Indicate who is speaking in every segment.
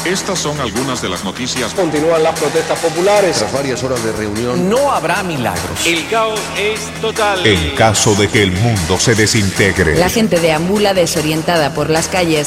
Speaker 1: Estas son algunas de las noticias.
Speaker 2: Continúan las protestas populares.
Speaker 3: Tras varias horas de reunión,
Speaker 4: no habrá milagros.
Speaker 5: El caos es total.
Speaker 6: En caso de que el mundo se desintegre.
Speaker 7: La gente deambula desorientada por las calles.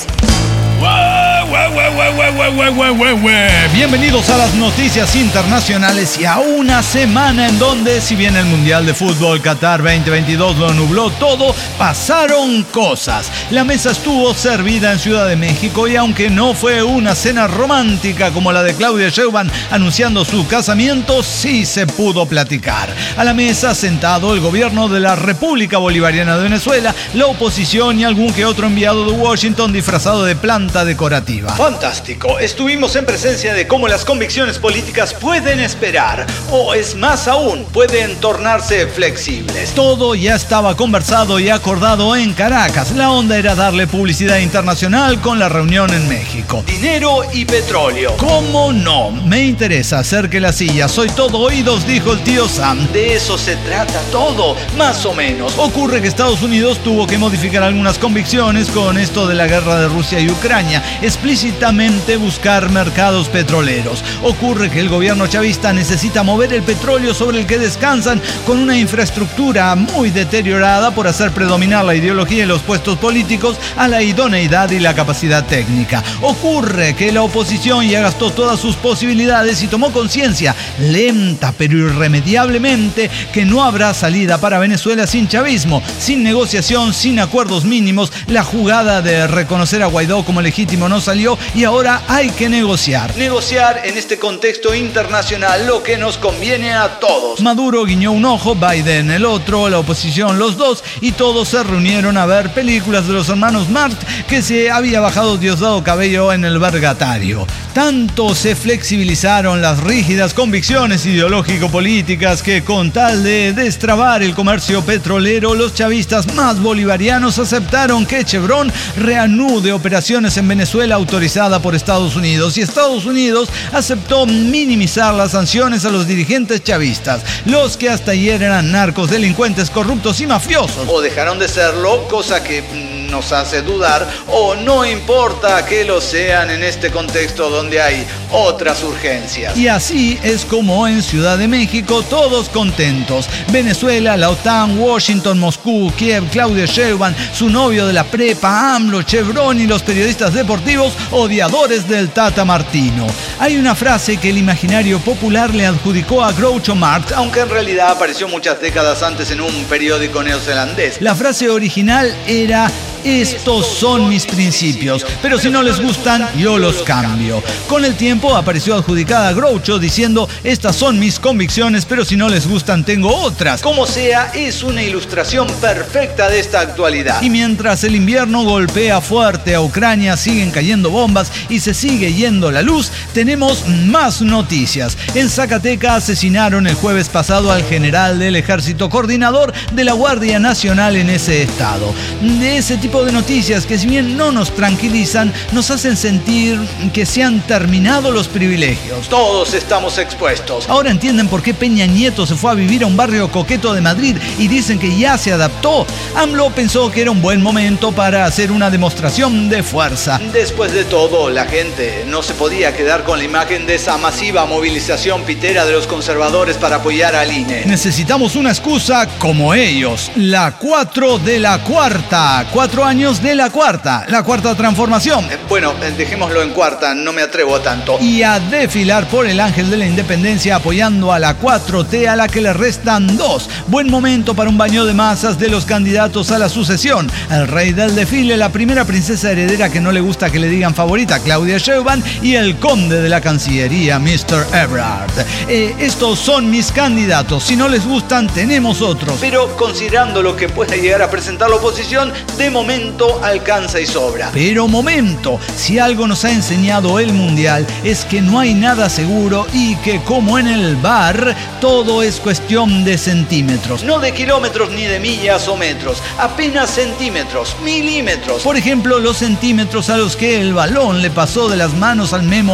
Speaker 8: Bienvenidos a las noticias internacionales y a una semana en donde, si bien el Mundial de Fútbol Qatar 2022 lo nubló todo, pasaron cosas. La mesa estuvo servida en Ciudad de México y aunque no fue una cena romántica como la de Claudia Sheinbaum anunciando su casamiento, sí se pudo platicar. A la mesa sentado el gobierno de la República Bolivariana de Venezuela, la oposición y algún que otro enviado de Washington disfrazado de planta decorativa. Fantástico, estuvimos en presencia de cómo las convicciones políticas pueden esperar, o es más aún, pueden tornarse flexibles. Todo ya estaba conversado y acordado en Caracas. La onda era darle publicidad internacional con la reunión en México. Dinero y petróleo. ¿Cómo no? Me interesa hacer que la silla. Soy todo oídos, dijo el tío Sam. De eso se trata todo, más o menos. Ocurre que Estados Unidos tuvo que modificar algunas convicciones con esto de la guerra de Rusia y Ucrania. Explícitamente buscar mercados petroleros. Ocurre que el gobierno chavista necesita mover el petróleo sobre el que descansan con una infraestructura muy deteriorada por hacer predominar la ideología y los puestos políticos a la idoneidad y la capacidad técnica. Ocurre que la oposición ya gastó todas sus posibilidades y tomó conciencia, lenta pero irremediablemente, que no habrá salida para Venezuela sin chavismo, sin negociación, sin acuerdos mínimos. La jugada de reconocer a Guaidó como legítimo no salió y ahora hay que negociar. Negociar en este contexto internacional lo que nos conviene a todos. Maduro guiñó un ojo, Biden el otro, la oposición los dos, y todos se reunieron a ver películas de los hermanos Marx, que se había bajado Diosdado Cabello en el Vergatario. Tanto se flexibilizaron las rígidas convicciones ideológico-políticas que, con tal de destrabar el comercio petrolero, los chavistas más bolivarianos aceptaron que Chevron reanude operaciones en Venezuela autorizada por Estados Unidos, y Estados Unidos aceptó minimizar las sanciones a los dirigentes chavistas, los que hasta ayer eran narcos, delincuentes, corruptos y mafiosos, o dejaron de serlo, cosa que nos hace dudar, o no importa que lo sean en este contexto donde hay otras urgencias. Y así es como en Ciudad de México todos contentos. Venezuela, la OTAN, Washington, Moscú, Kiev, Claudia Sheinbaum, su novio de la prepa, AMLO, Chevron y los periodistas deportivos odiadores del Tata Martino. Hay una frase que el imaginario popular le adjudicó a Groucho Marx, aunque en realidad apareció muchas décadas antes en un periódico neozelandés. La frase original era: estos son mis principios, pero si no les gustan, yo los cambio. Con el tiempo apareció adjudicada a Groucho diciendo: estas son mis convicciones, pero si no les gustan, tengo otras. Como sea, es una ilustración perfecta de esta actualidad. Y mientras el invierno golpea fuerte a Ucrania, siguen cayendo bombas y se sigue yendo la luz, tenemos más noticias. En Zacatecas asesinaron el jueves pasado al general del ejército, coordinador de la Guardia Nacional en ese estado. De ese tipo de noticias que, si bien no nos tranquilizan, nos hacen sentir que se han terminado los privilegios. Todos estamos expuestos. Ahora entienden por qué Peña Nieto se fue a vivir a un barrio coqueto de Madrid y dicen que ya se adaptó. AMLO pensó que era un buen momento para hacer una demostración de fuerza. Después de todo, la gente no se podía quedar con la imagen de esa masiva movilización pitera de los conservadores para apoyar al INE. Necesitamos una excusa como ellos. La 4 de la cuarta. 4 años de la cuarta transformación. Bueno, dejémoslo en cuarta, no me atrevo a tanto. Y a desfilar por el Ángel de la Independencia apoyando a la 4T, a la que le restan 2. Buen momento para un baño de masas de los candidatos a la sucesión. El rey del desfile, la primera princesa heredera que no le gusta que le digan favorita, Claudia Sheinbaum, y el conde de la Cancillería, Mr. Ebrard. Estos son mis candidatos. Si no les gustan, tenemos otros. Pero considerando lo que pueda llegar a presentar la oposición, de momento alcanza y sobra. Pero momento, si algo nos ha enseñado el Mundial es que no hay nada seguro y que, como en el bar, todo es cuestión de centímetros. No de kilómetros ni de millas o metros, apenas centímetros, milímetros. Por ejemplo, los centímetros a los que el balón le pasó de las manos al Memo Ochoa.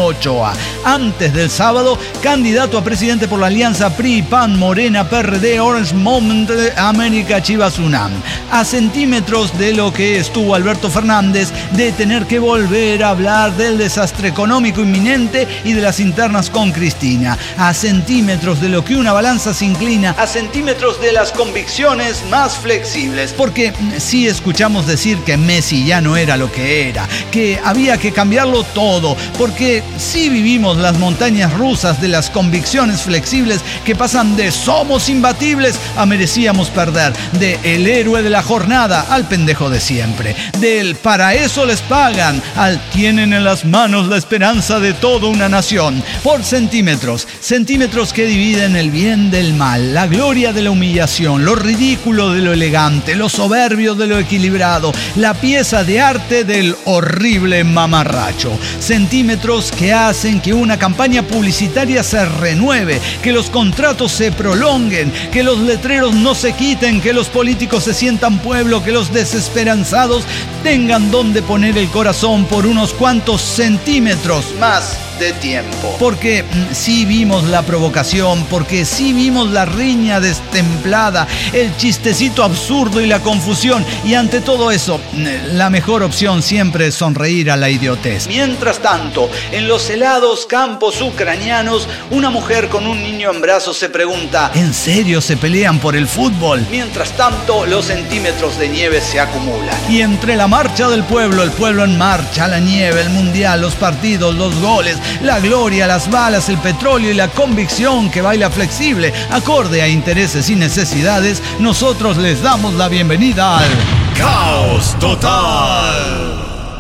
Speaker 8: Ochoa. Antes del sábado, candidato a presidente por la alianza PRI, PAN, Morena, PRD, Orange Movement, América, Chivas, UNAM. A centímetros de lo que estuvo Alberto Fernández de tener que volver a hablar del desastre económico inminente y de las internas con Cristina. A centímetros de lo que una balanza se inclina, a centímetros de las convicciones más flexibles. Porque sí escuchamos decir que Messi ya no era lo que era, que había que cambiarlo todo, porque sí vivimos las montañas rusas de las convicciones flexibles que pasan de somos imbatibles a merecíamos perder, de el héroe de la jornada al pendejo de siempre, del para eso les pagan al tienen en las manos la esperanza de toda una nación. Por centímetros que dividen el bien del mal, la gloria de la humillación, lo ridículo de lo elegante, lo soberbio de lo equilibrado, la pieza de arte del horrible mamarracho. Centímetros que hacen que una campaña publicitaria se renueve, que los contratos se prolonguen, que los letreros no se quiten, que los políticos se sientan pueblo, que los desesperanzados tengan donde poner el corazón por unos cuantos centímetros más de tiempo. Porque sí vimos la provocación, porque sí vimos la riña destemplada, el chistecito absurdo y la confusión, y ante todo eso, la mejor opción siempre es sonreír a la idiotez. Mientras tanto, en los helados campos ucranianos, una mujer con un niño en brazos se pregunta, ¿en serio se pelean por el fútbol? Mientras tanto, los centímetros de nieve se acumulan. Y entre la marcha del pueblo, el pueblo en marcha, la nieve, el mundial, los partidos, los goles, la gloria, las balas, el petróleo y la convicción que baila flexible, acorde a intereses y necesidades, nosotros les damos la bienvenida al Caos Total.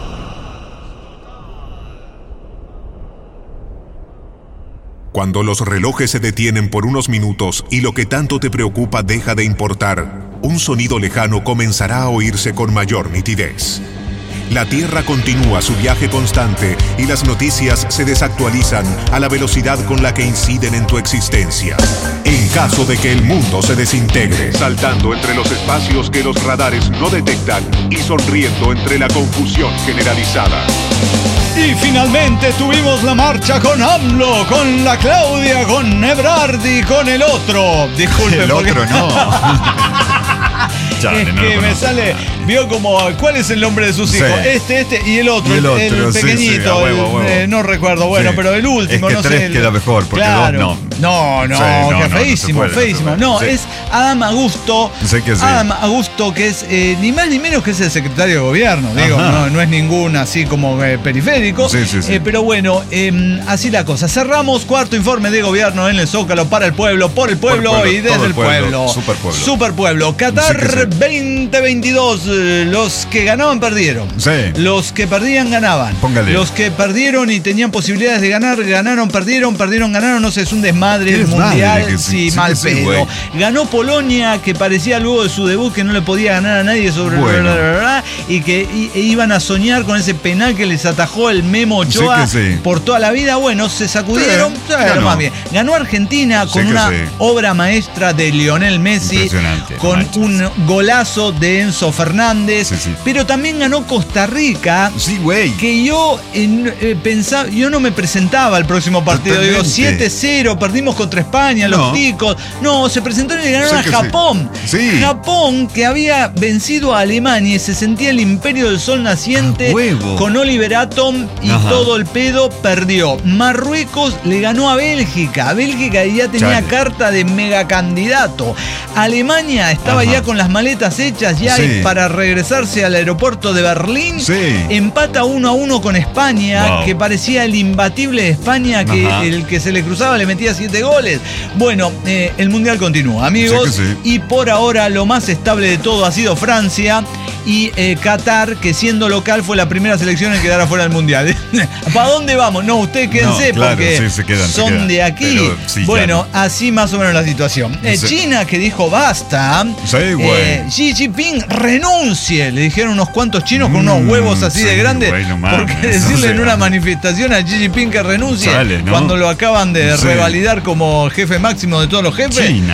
Speaker 6: Cuando los relojes se detienen por unos minutos y lo que tanto te preocupa deja de importar, un sonido lejano comenzará a oírse con mayor nitidez. La Tierra continúa su viaje constante y las noticias se desactualizan a la velocidad con la que inciden en tu existencia. En caso de que el mundo se desintegre, saltando entre los espacios que los radares no detectan y sonriendo entre la confusión generalizada.
Speaker 8: Y finalmente tuvimos la marcha con AMLO, con la Claudia, con Ebrardi, con el otro. Disculpen,
Speaker 3: el otro no.
Speaker 8: Es que me sale, vio como, ¿cuál es el nombre de sus hijos? Este y el otro, el pequeñito,
Speaker 3: sí, huevo.
Speaker 8: No recuerdo, bueno, sí. Pero el último,
Speaker 3: es que
Speaker 8: no
Speaker 3: tres
Speaker 8: sé.
Speaker 3: Queda mejor, porque
Speaker 8: claro.
Speaker 3: dos no.
Speaker 8: No,
Speaker 3: sí,
Speaker 8: que feísimo. No,
Speaker 3: sí.
Speaker 8: es Adam Augusto.
Speaker 3: Sé que sí.
Speaker 8: Adam Augusto, que es ni más ni menos que es el secretario de gobierno, digo, no es ningún así como periférico.
Speaker 3: Sí.
Speaker 8: Pero bueno, así la cosa. Cerramos cuarto informe de gobierno en el Zócalo para el pueblo, por el pueblo y desde el pueblo. Super pueblo. Qatar 2022, los que ganaban perdieron.
Speaker 3: Sí.
Speaker 8: Los que perdían ganaban.
Speaker 3: Póngale.
Speaker 8: Los que perdieron y tenían posibilidades de ganar, ganaron, perdieron, ganaron, no sé, es un desmadre el mundial, sí, mal pedo. Ganó Polonia, que parecía luego de su debut que no le podía ganar a nadie sobre y que iban a soñar con ese penal que les atajó el Memo Ochoa por toda la vida. Bueno, se sacudieron, más bien. Ganó Argentina con una obra maestra de Lionel Messi, con un golazo de Enzo Fernández, pero también ganó Costa Rica, que yo pensaba, yo no me presentaba al próximo partido. Digo, 7-0, perdimos contra España, los ticos. No, se presentaron y ganaron a Japón. Japón, que había vencido a Alemania y se sentía el imperio del sol naciente con Oliver Atom y todo el pedo, perdió. Marruecos le ganó a Bélgica. Bélgica ya tenía carta de megacandidato. Alemania estaba ya con las maletas hechas ya para regresarse al aeropuerto de Berlín. Empata 1-1 con España, que parecía el imbatible de España, que el que se le cruzaba le metía 7 goles. Bueno, el mundial continúa, amigos, y por ahora lo más estable de todo ha sido Francia y Qatar, que siendo local fue la primera selección en quedar afuera del mundial. ¿Para dónde vamos? No, ustedes quédense porque son de aquí. Pero, bueno, así más o menos la situación. China, que dijo basta. Xi Jinping renuncie. Le dijeron unos cuantos chinos con unos huevos así de grandes. Porque decirle en una manifestación a Xi Jinping que renuncie cuando lo acaban de revalidar como jefe máximo de todos los jefes.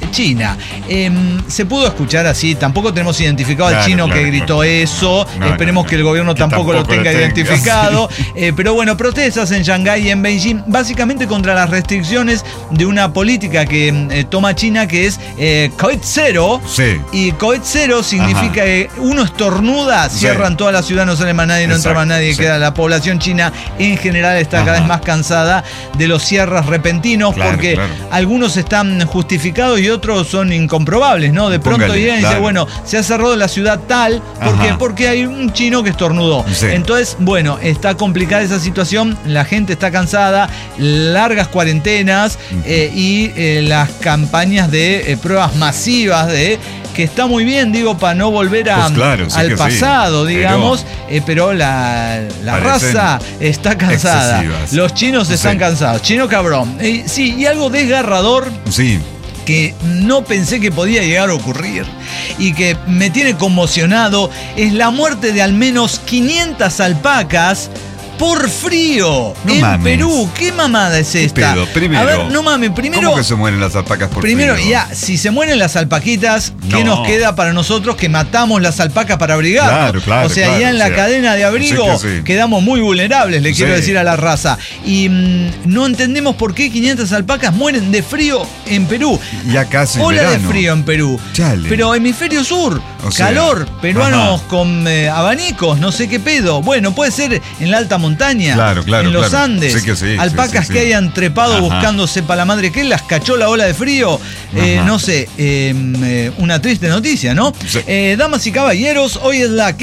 Speaker 8: China. Se pudo escuchar así, tampoco tenemos identificado al chino que gritó eso. Esperemos que el gobierno tampoco lo tenga identificado. Sí. Pero bueno, protestas en Shanghái y en Beijing, básicamente contra las restricciones de una política que toma China, que es COVID-0. Sí. Y COVID-0 significa que uno estornuda, cierran toda la ciudad, no sale más nadie, no entra más nadie, queda la población china en general está cada vez más cansada de los cierres repentinos, porque algunos están justificados y otros son incomprobables, ¿no? De pronto llegan y dicen, bueno, se ha cerrado la ciudad tal, ¿por qué? Porque hay un chino que estornudó. Sí. Entonces, bueno, está complicada esa situación, la gente está cansada, largas cuarentenas y las campañas de pruebas masivas que está muy bien, digo, para no volver al pasado, digamos, pero la raza está cansada. Excesivas. Los chinos están cansados. Chino cabrón. Sí, y algo desgarrador. Sí. Que no pensé que podía llegar a ocurrir y que me tiene conmocionado es la muerte de al menos 500 alpacas por frío en Perú. ¿Qué mamada es esta?
Speaker 4: Pedo, primero,
Speaker 8: a ver, no mames, primero.
Speaker 4: ¿Cómo que se mueren las alpacas por
Speaker 8: primero,
Speaker 4: frío?
Speaker 8: Ya, si se mueren las alpaquitas, ¿qué nos queda para nosotros que matamos las alpacas para abrigar? Claro, o sea, ya en la cadena de abrigo quedamos muy vulnerables, le quiero decir a la raza. Y no entendemos por qué 500 alpacas mueren de frío en Perú.
Speaker 4: Ya casi
Speaker 8: Ola
Speaker 4: verano.
Speaker 8: De frío en Perú. Chale. Pero hemisferio sur, calor, peruanos con abanicos, no sé qué pedo. Bueno, puede ser en la alta montaña, en los Andes, alpacas que hayan trepado buscándose para la madre que las cachó la ola de frío, no sé, una triste noticia, ¿no? Sí. Damas y caballeros, hoy es la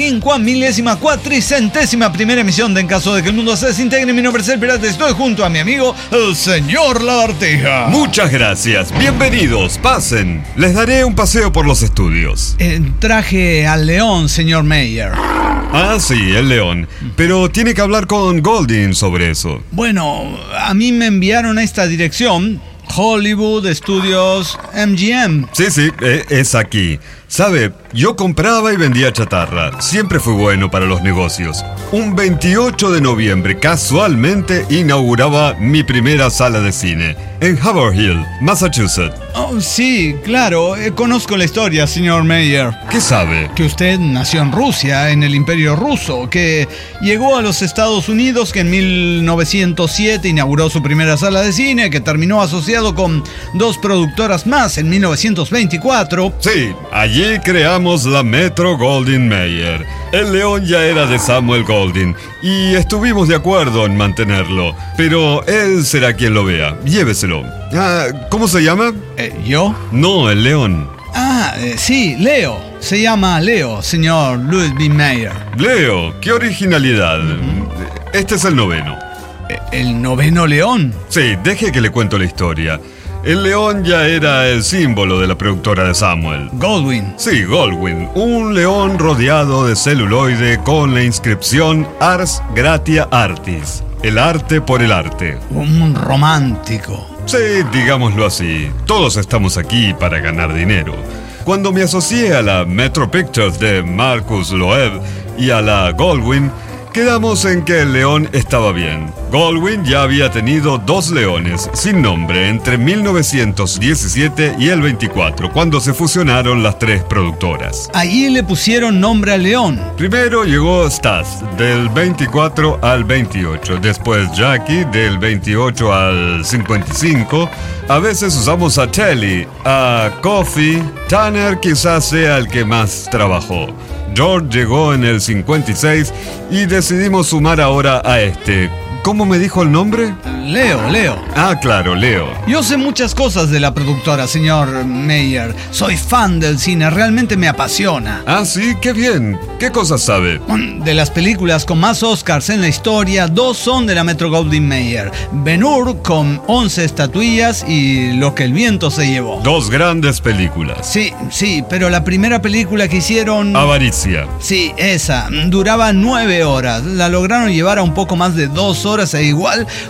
Speaker 8: 54ª primera emisión de En Caso de que el Mundo se desintegre. Mi nombre es El Pirata, estoy junto a mi amigo, el señor Lagartija.
Speaker 9: Muchas gracias, bienvenidos, pasen. Les daré un paseo por los estudios.
Speaker 8: Traje al león, señor Meyer.
Speaker 9: Ah, sí, el león. Pero tiene que hablar con Goldin sobre eso.
Speaker 8: Bueno, a mí me enviaron a esta dirección, Hollywood Studios MGM.
Speaker 9: Sí, es aquí. Sabe, yo compraba y vendía chatarra. Siempre fui bueno para los negocios. Un 28 de noviembre, casualmente, inauguraba mi primera sala de cine en Haverhill, Massachusetts.
Speaker 8: Oh, sí, claro. Conozco la historia, señor Meyer.
Speaker 9: ¿Qué sabe?
Speaker 8: Que usted nació en Rusia, en el Imperio Ruso, que llegó a los Estados Unidos, que en 1907 inauguró su primera sala de cine, que terminó asociado con 2 productoras más en 1924.
Speaker 9: Sí, allí creamos la Metro-Goldwyn-Mayer. El león ya era de Samuel Goldwyn y estuvimos de acuerdo en mantenerlo, pero él será quien lo vea. Lléveselo. ¿Cómo se llama?
Speaker 8: ¿Yo?
Speaker 9: No, el león.
Speaker 8: Sí, Leo. Se llama Leo, señor Louis B. Mayer.
Speaker 9: Leo, qué originalidad. Este es el 9º.
Speaker 8: ¿El 9º león?
Speaker 9: Sí, deje que le cuento la historia. El león ya era el símbolo de la productora de Samuel.
Speaker 8: Goldwyn.
Speaker 9: Sí, Goldwyn. Un león rodeado de celuloide con la inscripción Ars Gratia Artis. El arte por el arte.
Speaker 8: Un romántico.
Speaker 9: Sí, digámoslo así. Todos estamos aquí para ganar dinero. Cuando me asocié a la Metro Pictures de Marcus Loeb y a la Goldwyn, quedamos en que el león estaba bien. Goldwyn ya había tenido 2 leones sin nombre entre 1917 y el 24, cuando se fusionaron las 3 productoras.
Speaker 8: Allí le pusieron nombre al león.
Speaker 9: Primero llegó Stas, del 24 al 28. Después Jackie, del 28 al 55. A veces usamos a Telly, a Coffee. Tanner quizás sea el que más trabajó. George llegó en el 56 y decidimos sumar ahora a este. ¿Cómo me dijo el nombre?
Speaker 8: Leo.
Speaker 9: Ah, claro, Leo.
Speaker 8: Yo sé muchas cosas de la productora, señor Meyer. Soy fan del cine, realmente me apasiona.
Speaker 9: Ah, sí, qué bien. ¿Qué cosas sabe?
Speaker 8: De las películas con más Oscars en la historia, 2 son de la Metro-Goldwyn-Mayer. Ben-Hur con 11 estatuillas y Lo que el viento se llevó.
Speaker 9: 2 grandes películas.
Speaker 8: Sí, pero la primera película que hicieron...
Speaker 9: Avaricia.
Speaker 8: Sí, esa. Duraba 9 horas. La lograron llevar a un poco más de 2 horas e igual fue un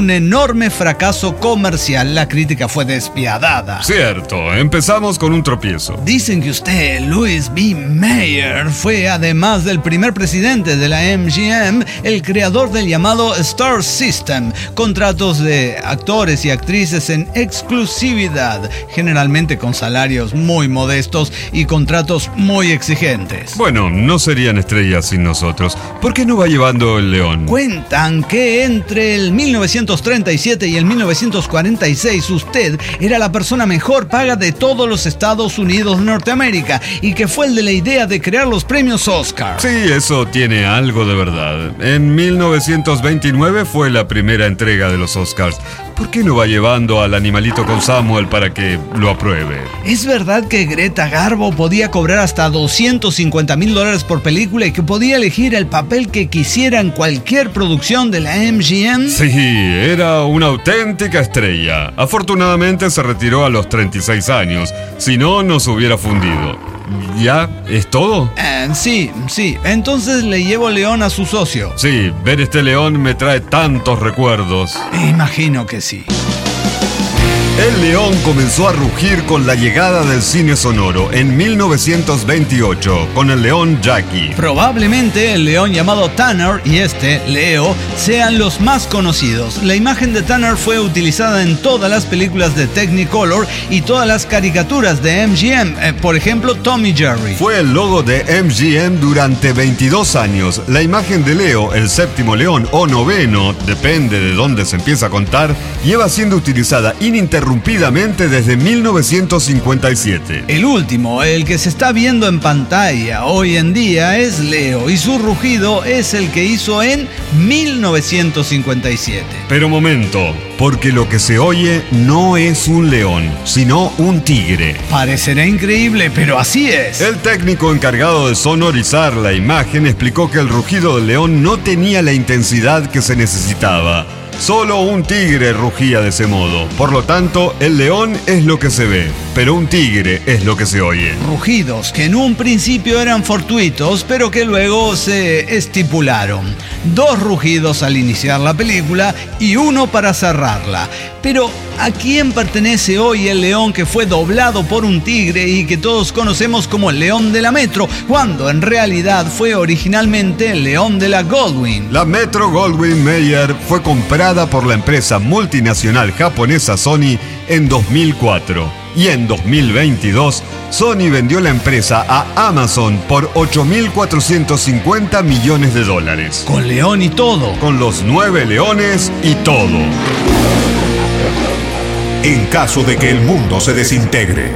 Speaker 8: un enorme fracaso comercial. La crítica fue despiadada.
Speaker 9: Cierto, empezamos con un tropiezo.
Speaker 8: Dicen que usted, Louis B. Mayer, fue, además del primer presidente de la MGM, el creador del llamado Star System, contratos de actores y actrices en exclusividad, generalmente con salarios muy modestos y contratos muy exigentes.
Speaker 9: Bueno, no serían estrellas sin nosotros. ¿Por qué no va llevando el león?
Speaker 8: Cuentan que entre el 1937 y el 1946 usted era la persona mejor paga de todos los Estados Unidos de Norteamérica y que fue el de la idea de crear los premios Oscar.
Speaker 9: Sí, eso tiene algo de verdad. En 1929 fue la primera entrega de los Oscars. ¿Por qué no va llevando al animalito con Samuel para que lo apruebe?
Speaker 8: ¿Es verdad que Greta Garbo podía cobrar hasta $250,000 por película y que podía elegir el papel que quisiera en cualquier producción de la MGM?
Speaker 9: Sí, era una auténtica estrella. Afortunadamente se retiró a los 36 años. Si no, nos hubiera fundido. ¿Ya? ¿Es todo?
Speaker 8: Sí. Entonces le llevo león a su socio.
Speaker 9: Sí, ver este león me trae tantos recuerdos.
Speaker 8: Imagino que sí.
Speaker 9: El león comenzó a rugir con la llegada del cine sonoro en 1928 con el león Jackie.
Speaker 8: Probablemente el león llamado Tanner y Leo, sean los más conocidos. La imagen de Tanner fue utilizada en todas las películas de Technicolor y todas las caricaturas de MGM, por ejemplo Tom y Jerry.
Speaker 9: Fue el logo de MGM durante 22 años. La imagen de Leo, el séptimo león o noveno, depende de dónde se empieza a contar, lleva siendo utilizada ininterrumpidamente desde 1957.
Speaker 8: El último, el que se está viendo en pantalla hoy en día, es Leo y su rugido es el que hizo en 1957.
Speaker 9: Pero momento, porque lo que se oye no es un león, sino un tigre.
Speaker 8: Parecerá increíble, pero así es.
Speaker 9: El técnico encargado de sonorizar la imagen explicó que el rugido del león no tenía la intensidad que se necesitaba. Solo un tigre rugía de ese modo. Por lo tanto, el león es lo que se ve, pero un tigre es lo que se oye.
Speaker 8: Rugidos que en un principio eran fortuitos, pero que luego se estipularon. 2 rugidos al iniciar la película y 1 para cerrarla. Pero, ¿a quién pertenece hoy el león que fue doblado por un tigre y que todos conocemos como el león de la Metro, cuando en realidad fue originalmente el león de la Goldwyn?
Speaker 9: La Metro-Goldwyn-Mayer fue comprada por la empresa multinacional japonesa Sony en 2004. Y en 2022, Sony vendió la empresa a Amazon por $8.450 millones.
Speaker 8: Con león y todo.
Speaker 9: Con los 9 leones y todo.
Speaker 6: En caso de que el mundo se desintegre.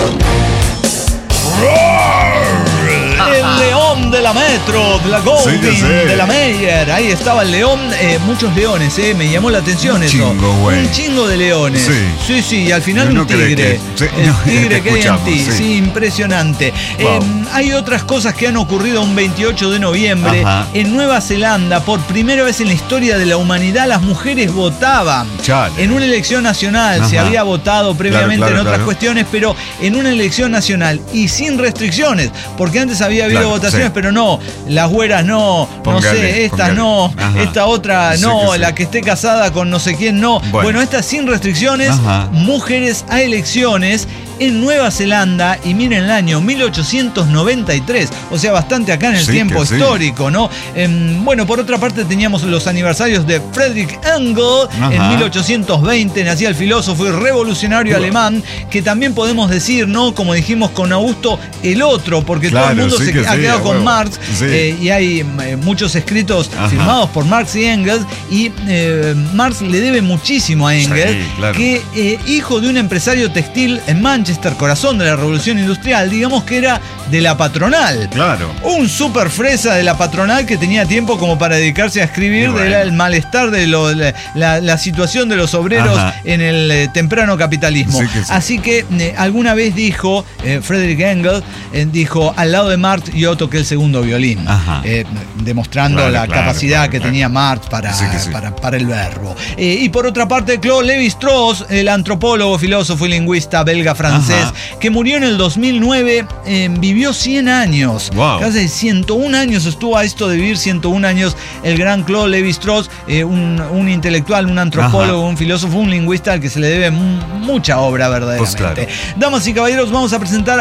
Speaker 8: El león de la Metro, de la Goldwyn,
Speaker 9: Sí.
Speaker 8: de la Mayer. Ahí estaba el león, muchos leones, me llamó la atención eso.
Speaker 4: Chingo, güey.
Speaker 8: Un chingo de leones.
Speaker 4: Sí.
Speaker 8: Y al final
Speaker 4: No
Speaker 8: un
Speaker 4: cree
Speaker 8: tigre.
Speaker 4: que- sí,
Speaker 8: El
Speaker 4: no,
Speaker 8: tigre
Speaker 4: te
Speaker 8: que hay en
Speaker 4: escuchamos,
Speaker 8: ti.
Speaker 4: sí.
Speaker 8: Sí, impresionante.
Speaker 4: Wow.
Speaker 8: Hay otras cosas que han ocurrido un 28 de noviembre.
Speaker 4: Ajá.
Speaker 8: En Nueva Zelanda, por primera vez en la historia de la humanidad, las mujeres votaban.
Speaker 4: Chale.
Speaker 8: En una elección nacional. Se
Speaker 4: Ajá.
Speaker 8: había votado previamente
Speaker 4: Claro,
Speaker 8: en otras
Speaker 4: claro.
Speaker 8: cuestiones, pero en una elección nacional y sin restricciones, porque antes había habido
Speaker 4: Claro,
Speaker 8: votaciones,
Speaker 4: sí.
Speaker 8: pero no, las güeras no,
Speaker 4: Póngale,
Speaker 8: estas
Speaker 4: póngale.
Speaker 8: no,
Speaker 4: Ajá.
Speaker 8: esta otra
Speaker 4: Sí
Speaker 8: no,
Speaker 4: que sí.
Speaker 8: la que esté casada con no sé quién no. Bueno, estas sin restricciones,
Speaker 4: Ajá.
Speaker 8: mujeres a elecciones en Nueva Zelanda, y miren el año 1893, o sea, bastante acá en el
Speaker 4: Sí,
Speaker 8: tiempo
Speaker 4: que sí.
Speaker 8: histórico, ¿no? Bueno, por otra parte teníamos los aniversarios de Friedrich Engels.
Speaker 4: Ajá.
Speaker 8: En 1820 nacía el filósofo y revolucionario alemán, que también podemos decir, ¿no? Como dijimos con Augusto, el otro, porque todo el
Speaker 4: Claro,
Speaker 8: mundo
Speaker 4: sí
Speaker 8: se
Speaker 4: que
Speaker 8: ha
Speaker 4: sí,
Speaker 8: quedado
Speaker 4: a
Speaker 8: con
Speaker 4: huevo.
Speaker 8: Marx,
Speaker 4: Sí.
Speaker 8: y hay muchos escritos
Speaker 4: Ajá.
Speaker 8: firmados por Marx y Engels, y Marx le debe muchísimo a Engels,
Speaker 4: Sí, claro.
Speaker 8: que hijo de un empresario textil en Manchester, corazón de la revolución industrial, digamos que era de la patronal.
Speaker 4: Claro.
Speaker 8: Un super fresa de la patronal que tenía tiempo como para dedicarse a escribir
Speaker 4: Y bueno.
Speaker 8: del malestar de la situación de los obreros
Speaker 4: Ajá.
Speaker 8: en el temprano capitalismo.
Speaker 4: Sí que sí.
Speaker 8: Así que alguna vez dijo, Friedrich Engels, dijo, al lado de Marx yo toqué el segundo violín,
Speaker 4: Ajá.
Speaker 8: demostrando
Speaker 4: Claro,
Speaker 8: la
Speaker 4: claro,
Speaker 8: capacidad
Speaker 4: claro,
Speaker 8: que
Speaker 4: claro.
Speaker 8: tenía Marx para,
Speaker 4: Sí que sí.
Speaker 8: para el verbo. Y por otra parte, Claude Lévi-Strauss, el antropólogo, filósofo y lingüista belga-francés, francés,
Speaker 3: Ajá.
Speaker 8: que murió en el 2009, vivió 100 años.
Speaker 3: Wow.
Speaker 8: Casi 101 años estuvo a esto de vivir 101 años el gran Claude Lévi-Strauss, un intelectual, un antropólogo,
Speaker 3: Ajá.
Speaker 8: un filósofo, un lingüista al que se le debe mucha obra verdaderamente.
Speaker 3: Pues claro.
Speaker 8: Damas y caballeros, vamos a presentar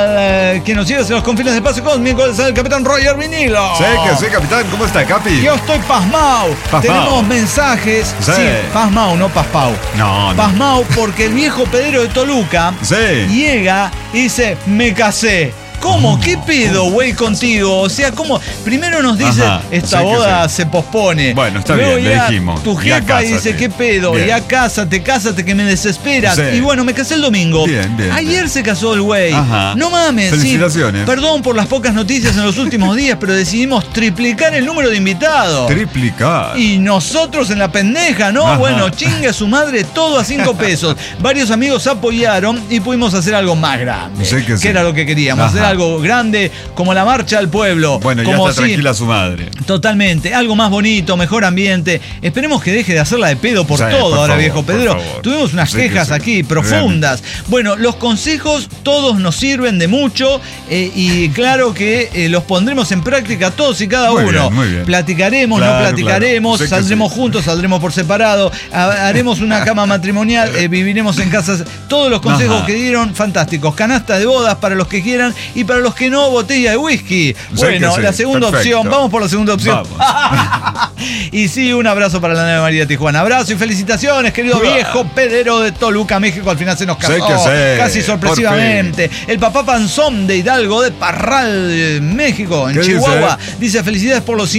Speaker 8: a quien nos lleva hacia los confines del espacio cósmico, es el capitán Roger Vinilo.
Speaker 3: Sí, capitán, ¿cómo está, Capi?
Speaker 8: Yo estoy pasmao. Tenemos mensajes.
Speaker 3: Sí.
Speaker 8: Pasmao, no paspao.
Speaker 3: No.
Speaker 8: Pasmao porque el viejo Pedro de Toluca
Speaker 3: Sí.
Speaker 8: llega y dice, me casé. ¿Cómo? ¿Qué pedo, güey, contigo? O sea, ¿cómo? Primero nos dice,
Speaker 3: Ajá,
Speaker 8: esta
Speaker 3: sí que
Speaker 8: boda
Speaker 3: sí.
Speaker 8: se pospone.
Speaker 3: Bueno, está
Speaker 8: Luego
Speaker 3: bien, le
Speaker 8: llega
Speaker 3: dijimos.
Speaker 8: Tu
Speaker 3: Ya
Speaker 8: jefa y dice,
Speaker 3: cásate.
Speaker 8: ¿qué pedo?
Speaker 3: Bien.
Speaker 8: Ya cásate, que me desesperas.
Speaker 3: Sí.
Speaker 8: Y bueno, me casé el domingo.
Speaker 3: Bien.
Speaker 8: Ayer se casó el güey.
Speaker 3: Ajá.
Speaker 8: No mames. sí.
Speaker 3: Felicitaciones.
Speaker 8: Perdón por las pocas noticias en los últimos días, pero decidimos triplicar el número de invitados.
Speaker 3: Triplicar.
Speaker 8: Y nosotros en la pendeja, ¿no?
Speaker 3: Ajá.
Speaker 8: Bueno, chingue a su madre, todo a 5 pesos. Varios amigos apoyaron y pudimos hacer algo más grande.
Speaker 3: Sí que sí.
Speaker 8: era lo que queríamos,
Speaker 3: Ajá.
Speaker 8: hacer algo grande como la marcha al pueblo.
Speaker 3: Bueno, ya
Speaker 8: como
Speaker 3: está tranquila su madre.
Speaker 8: Totalmente, algo más bonito, mejor ambiente. Esperemos que deje de hacerla de pedo por
Speaker 3: Sí,
Speaker 8: todo
Speaker 3: por
Speaker 8: ahora,
Speaker 3: favor,
Speaker 8: viejo
Speaker 3: por
Speaker 8: Pedro.
Speaker 3: favor.
Speaker 8: Tuvimos unas
Speaker 3: Sí que
Speaker 8: quejas
Speaker 3: sí.
Speaker 8: aquí profundas. Bueno, los consejos todos nos sirven de mucho y claro que los pondremos en práctica todos y cada
Speaker 3: Muy
Speaker 8: uno.
Speaker 3: bien, muy bien.
Speaker 8: Platicaremos,
Speaker 3: Claro,
Speaker 8: no platicaremos,
Speaker 3: claro. Sé que
Speaker 8: saldremos
Speaker 3: sí.
Speaker 8: juntos, saldremos por separado, haremos una cama matrimonial, viviremos en casas. Todos los consejos
Speaker 3: Ajá.
Speaker 8: que dieron, fantásticos. Canasta de bodas para los que quieran y para los que no, botella de whisky. Bueno,
Speaker 3: que sí.
Speaker 8: la segunda
Speaker 3: Perfecto.
Speaker 8: opción, vamos por la segunda opción.
Speaker 3: Vamos.
Speaker 8: Y sí, un abrazo para la Nave María de Tijuana. Abrazo y felicitaciones, querido viejo Pedro de Toluca, México. Al final se nos casó,
Speaker 3: Sé que sí,
Speaker 8: casi sorpresivamente. El papá Panzón de Hidalgo de Parral, México, en
Speaker 3: ¿Qué
Speaker 8: Chihuahua. Dice felicidades por los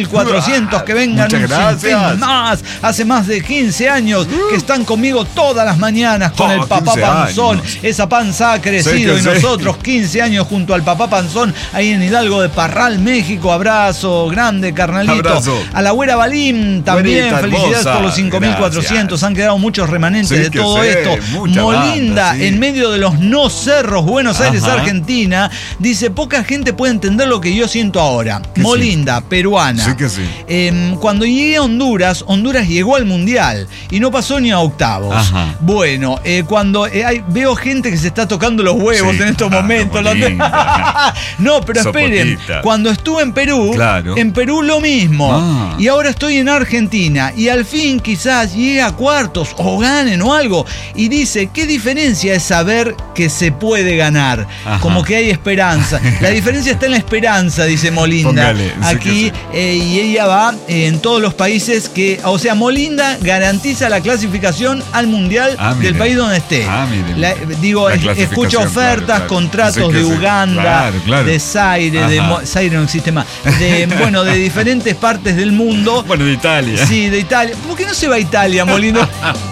Speaker 8: 5.400 que vengan
Speaker 3: Muchas
Speaker 8: un
Speaker 3: gracias.
Speaker 8: sinfín más. Hace más de 15 años que están conmigo todas las mañanas con el papá
Speaker 3: 15
Speaker 8: Panzón.
Speaker 3: años.
Speaker 8: Esa panza ha crecido
Speaker 3: Sé
Speaker 8: y
Speaker 3: que sí.
Speaker 8: nosotros 15 años junto al papá Panzón ahí en Hidalgo de Parral, México. Abrazo grande, carnalito.
Speaker 3: Abrazo.
Speaker 8: A la güera Balín también,
Speaker 3: Güerita
Speaker 8: felicidades
Speaker 3: hermosa,
Speaker 8: por los 5.400.
Speaker 3: gracias.
Speaker 8: Han quedado muchos remanentes
Speaker 3: Sí
Speaker 8: de
Speaker 3: que
Speaker 8: todo
Speaker 3: sí,
Speaker 8: esto.
Speaker 3: mucha
Speaker 8: Molinda,
Speaker 3: banda, sí.
Speaker 8: en medio de los no cerros, Buenos Aires,
Speaker 3: Ajá.
Speaker 8: Argentina, dice, poca gente puede entender lo que yo siento ahora.
Speaker 3: Que
Speaker 8: Molinda, peruana.
Speaker 3: Sí que sí.
Speaker 8: Cuando llegué a Honduras llegó al Mundial y no pasó ni a octavos.
Speaker 3: Ajá.
Speaker 8: Bueno, cuando veo gente que se está tocando los huevos
Speaker 3: Sí,
Speaker 8: en estos
Speaker 3: claro,
Speaker 8: momentos.
Speaker 3: Molinda.
Speaker 8: No, pero esperen.
Speaker 3: Sopotita.
Speaker 8: Cuando estuve en Perú,
Speaker 3: Claro.
Speaker 8: en Perú lo mismo.
Speaker 3: Ah.
Speaker 8: Y ahora estoy en Argentina. Y al fin quizás llegue a cuartos o ganen o algo. Y dice, ¿qué diferencia es saber que se puede ganar?
Speaker 3: Ajá.
Speaker 8: Como que hay esperanza. La diferencia está en la esperanza, dice Molinda.
Speaker 3: Póngale, sí
Speaker 8: Aquí,
Speaker 3: que
Speaker 8: y ella va en todos los países que... O sea, Molinda garantiza la clasificación al Mundial
Speaker 3: Ah,
Speaker 8: del
Speaker 3: mire.
Speaker 8: país donde esté.
Speaker 3: Ah, mire.
Speaker 8: La
Speaker 3: La
Speaker 8: escucha
Speaker 3: clasificación,
Speaker 8: ofertas,
Speaker 3: claro, claro.
Speaker 8: contratos
Speaker 3: Sí que
Speaker 8: de
Speaker 3: sí.
Speaker 8: Uganda,
Speaker 3: Claro.
Speaker 8: de Zaire,
Speaker 3: Ajá.
Speaker 8: Zaire no existe más, bueno, de diferentes partes del mundo.
Speaker 3: Bueno, de Italia.
Speaker 8: Sí, de Italia. ¿Por qué no se va a Italia, Molino?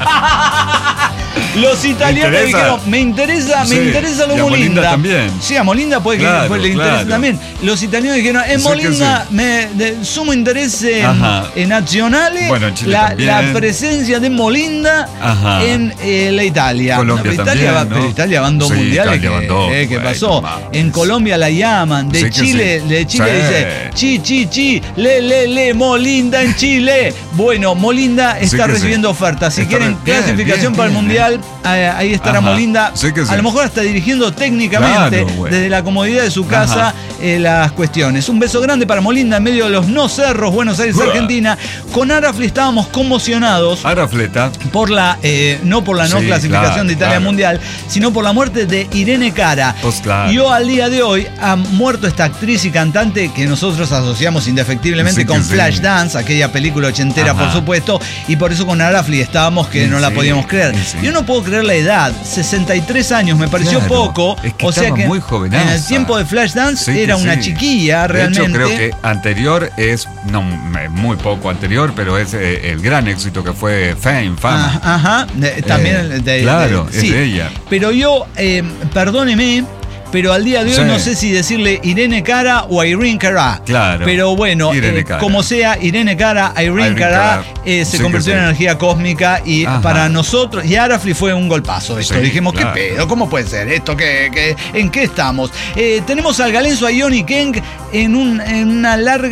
Speaker 8: Los italianos
Speaker 3: ¿Le interesa?
Speaker 8: dijeron, me interesa
Speaker 3: Sí,
Speaker 8: lo
Speaker 3: y a Molinda
Speaker 8: Molinda.
Speaker 3: también.
Speaker 8: Sí, a Molinda puede que
Speaker 3: Claro,
Speaker 8: le interese
Speaker 3: claro.
Speaker 8: también. Los italianos dijeron, en
Speaker 3: Sí que
Speaker 8: Molinda de sumo interés
Speaker 3: Ajá.
Speaker 8: nacionales
Speaker 3: Bueno, en Chile
Speaker 8: la
Speaker 3: también.
Speaker 8: presencia de Molinda
Speaker 3: Ajá.
Speaker 8: en la Italia.
Speaker 3: Colombia
Speaker 8: No, pero Italia
Speaker 3: también, ¿no?
Speaker 8: pero Italia van 2
Speaker 3: Sí,
Speaker 8: mundiales.
Speaker 3: Italia van dos,
Speaker 8: ¿Qué
Speaker 3: güey,
Speaker 8: pasó?
Speaker 3: no mames.
Speaker 8: En Colombia la llaman. De
Speaker 3: Sí que
Speaker 8: Chile,
Speaker 3: sí.
Speaker 8: de Chile
Speaker 3: Sí.
Speaker 8: dice, chi, le, Molinda en Chile. Bueno, Molinda
Speaker 3: Sí
Speaker 8: está
Speaker 3: que
Speaker 8: recibiendo
Speaker 3: sí.
Speaker 8: ofertas. Si
Speaker 3: Está
Speaker 8: quieren
Speaker 3: bien,
Speaker 8: clasificación
Speaker 3: bien,
Speaker 8: para el
Speaker 3: bien,
Speaker 8: Mundial, ahí estará
Speaker 3: Ajá.
Speaker 8: Molinda.
Speaker 3: Sí que sí.
Speaker 8: A lo mejor hasta dirigiendo técnicamente,
Speaker 3: Claro, güey.
Speaker 8: desde la comodidad de su casa,
Speaker 3: Ajá.
Speaker 8: las cuestiones. Un beso grande para Molinda en medio de los no cerros, Buenos Aires,
Speaker 3: Uah.
Speaker 8: Argentina. Con Arafli estábamos conmocionados
Speaker 3: Arafleta.
Speaker 8: por no por la no
Speaker 3: Sí,
Speaker 8: clasificación
Speaker 3: claro,
Speaker 8: de Italia
Speaker 3: claro.
Speaker 8: Mundial, sino por la muerte de Irene Cara.
Speaker 3: Pues claro.
Speaker 8: Yo al día de hoy ha muerto esta actriz y cantante que nosotros asociamos indefectiblemente
Speaker 3: Sí que
Speaker 8: con
Speaker 3: sí.
Speaker 8: Flashdance, aquella película ochentera,
Speaker 3: Ajá.
Speaker 8: por supuesto, y por eso con Arafli estábamos que no la
Speaker 3: Sí,
Speaker 8: podíamos creer.
Speaker 3: sí.
Speaker 8: Yo no puedo creer la edad, 63 años, me pareció
Speaker 3: Claro,
Speaker 8: poco,
Speaker 3: es que
Speaker 8: o sea
Speaker 3: estaba
Speaker 8: que
Speaker 3: muy jovenaza.
Speaker 8: en el tiempo de Flashdance
Speaker 3: Sí que
Speaker 8: era una
Speaker 3: sí.
Speaker 8: chiquilla realmente.
Speaker 3: De hecho, creo que anterior es, no, muy poco anterior, pero es el gran éxito que fue Fama.
Speaker 8: Ajá, también
Speaker 3: Claro, es
Speaker 8: sí.
Speaker 3: de ella.
Speaker 8: Pero yo, perdóneme, pero al día de hoy no sé si decirle Irene Cara o Irene Cara.
Speaker 3: Claro.
Speaker 8: Pero bueno, como sea, Irene Cara, Irene Cara se convirtió en energía cósmica y para nosotros, y Arafli fue un golpazo esto. Dijimos, ¿qué pedo? ¿Cómo puede ser esto? ¿En qué estamos? Tenemos al Galenzo, a Ioni Keng en un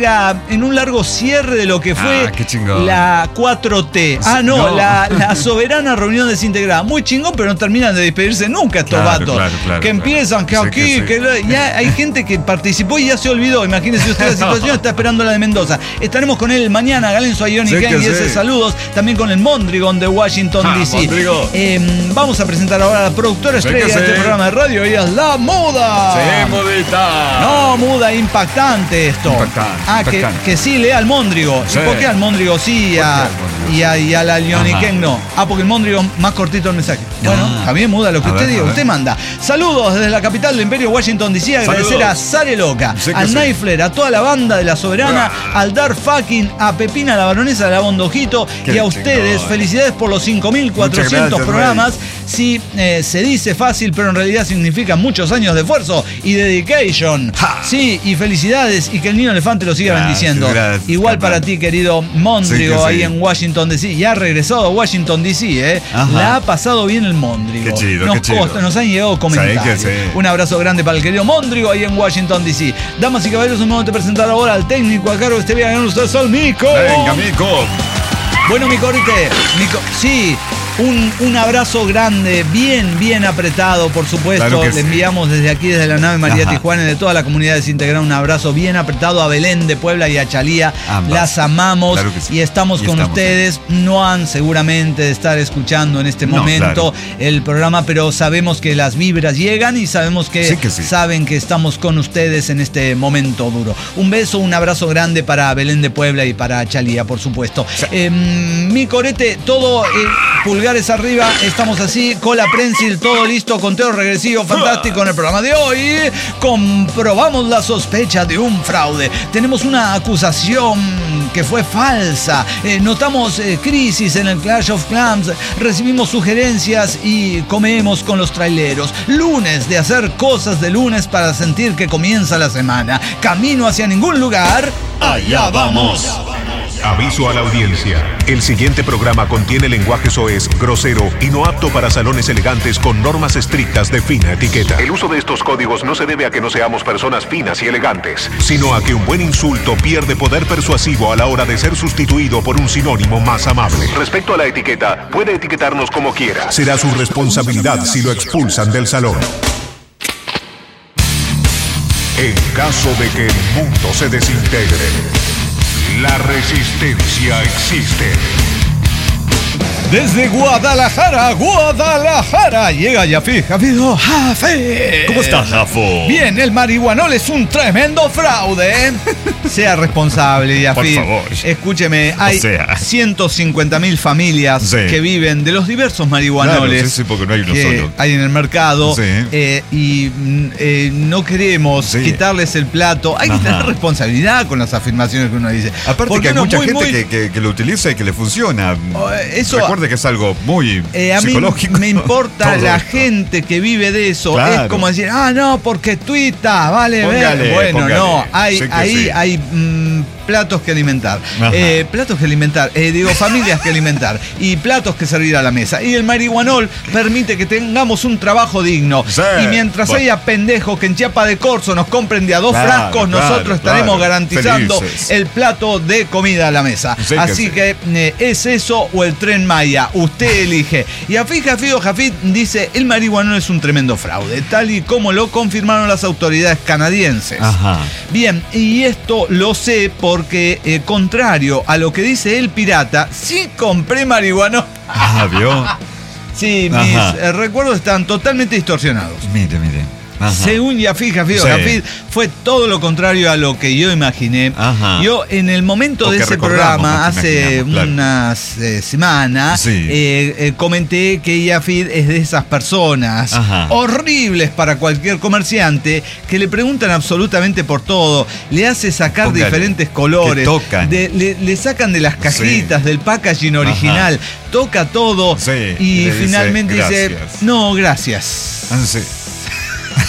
Speaker 8: largo cierre de lo que fue la 4T. La soberana reunión desintegrada. Muy chingón, pero no terminan de despedirse nunca estos vatos. Que empiezan, que aquí, ya hay gente que participó y ya se olvidó. Imagínense usted la situación, está esperando la de Mendoza. Estaremos con él mañana, Galenzo, a Ioni Keng y ese saludos. También con el Mondrigon de Washington, D.C. Vamos a presentar ahora a la productora estrella de este programa de radio. Ella es La Muda.
Speaker 3: Sí, mudita.
Speaker 8: No, Muda, impactante esto. Que sí, lea al Mondrigo. ¿Y por qué al Mondrigo sí y a la Ioni Keng no? Porque el Mondrigo más cortito el mensaje. Bueno, también Muda, lo que usted diga, usted manda. Saludos desde la capital del Imperio, Washington, D.C. Agradecer a Sare Loca, a Naifler, a toda la banda de La Soberana, al Dar Fucking, a Pepina, la baronesa de la Bondojito, y a ustedes. Felicidades por los 5.400 programas. Sí, se dice fácil, pero en realidad significa muchos años de esfuerzo y dedication. Sí, y felicidades, y que el niño elefante lo siga bendiciendo. Igual para ti, querido Mondrigo, ahí en Washington, D.C. Ya ha regresado a Washington, D.C. La ha pasado bien el Mondrigo.
Speaker 3: Qué chido,
Speaker 8: nos han llegado comentarios. Un abrazo grande para el querido Mondrigo ahí en Washington, D.C. Damas y caballeros, un momento de presentar ahora al técnico a cargo de este viaje. Ustedes al Mico.
Speaker 3: Venga, Mico.
Speaker 8: Bueno, Micorite, sí. Un abrazo grande, bien apretado, por supuesto.
Speaker 3: Claro
Speaker 8: Le enviamos desde aquí, desde la nave María Tijuana, de toda la comunidad desintegrada, un abrazo bien apretado a Belén de Puebla y a Chalía. Las amamos y estamos con ustedes. No han seguramente de estar escuchando en este momento el programa, pero sabemos que las vibras llegan y sabemos que saben que estamos con ustedes en este momento duro. Un beso, un abrazo grande para Belén de Puebla y para Chalía, por supuesto. Mi corete, todo pulgares arriba, estamos así, cola prensil, todo listo, conteo regresivo, fantástico en el programa de hoy. Comprobamos la sospecha de un fraude. Tenemos una acusación que fue falsa. Notamos crisis en el Clash of Clans. Recibimos sugerencias y comemos con los traileros. Lunes de hacer cosas de lunes para sentir que comienza la semana. Camino hacia ningún lugar. Allá vamos.
Speaker 6: Aviso a la audiencia. El siguiente programa contiene lenguaje soez, grosero y no apto para salones elegantes con normas estrictas de fina etiqueta. El uso de estos códigos no se debe a que no seamos personas finas y elegantes, sino a que un buen insulto pierde poder persuasivo a la hora de ser sustituido por un sinónimo más amable. Respecto a la etiqueta, puede etiquetarnos como quiera. Será su responsabilidad si lo expulsan del salón. En caso de que el mundo se desintegre, la resistencia existe.
Speaker 8: Desde Guadalajara, llega Jafid.
Speaker 9: ¿Cómo estás, Jafo?
Speaker 8: Bien, el marihuanol es un tremendo fraude. Sea responsable, Jafid.
Speaker 9: Por favor.
Speaker 8: Escúcheme, hay 150.000 familias que viven de los diversos marihuanoles.
Speaker 3: Claro, porque no hay uno solo.
Speaker 8: Hay en el mercado. Y no queremos quitarles el plato. Hay que tener responsabilidad con las afirmaciones que uno dice.
Speaker 3: Aparte que hay mucha gente que lo utiliza y que le funciona. Recuerde que es algo muy psicológico.
Speaker 8: A mí me importa la gente que vive de eso. Claro. Es como decir, no, porque tuita, vale, póngale. Bueno, no, hay platos que alimentar. Familias que alimentar. Y platos que servir a la mesa. Y el marihuanol permite que tengamos un trabajo digno. Y mientras haya pendejos que en Chiapa de Corzo nos compren de a 2 frascos, nosotros estaremos garantizando el plato de comida a la mesa. Así que es eso o el Tren Maya. Usted elige. Y Jafid dice, el marihuanol es un tremendo fraude, tal y como lo confirmaron las autoridades canadienses. Bien, y esto lo sé porque, contrario a lo que dice el pirata, sí compré marihuanol.
Speaker 3: ¿Vio?
Speaker 8: Sí, mis recuerdos están totalmente distorsionados.
Speaker 3: Mire.
Speaker 8: Según Jafid fue todo lo contrario a lo que yo imaginé. Yo en el momento de ese programa, hace unas semanas, comenté que Jafid es de esas personas horribles para cualquier comerciante que le preguntan absolutamente por todo, le hace sacar diferentes colores, le sacan de las cajitas, del packaging original, toca todo y finalmente dice, no, gracias.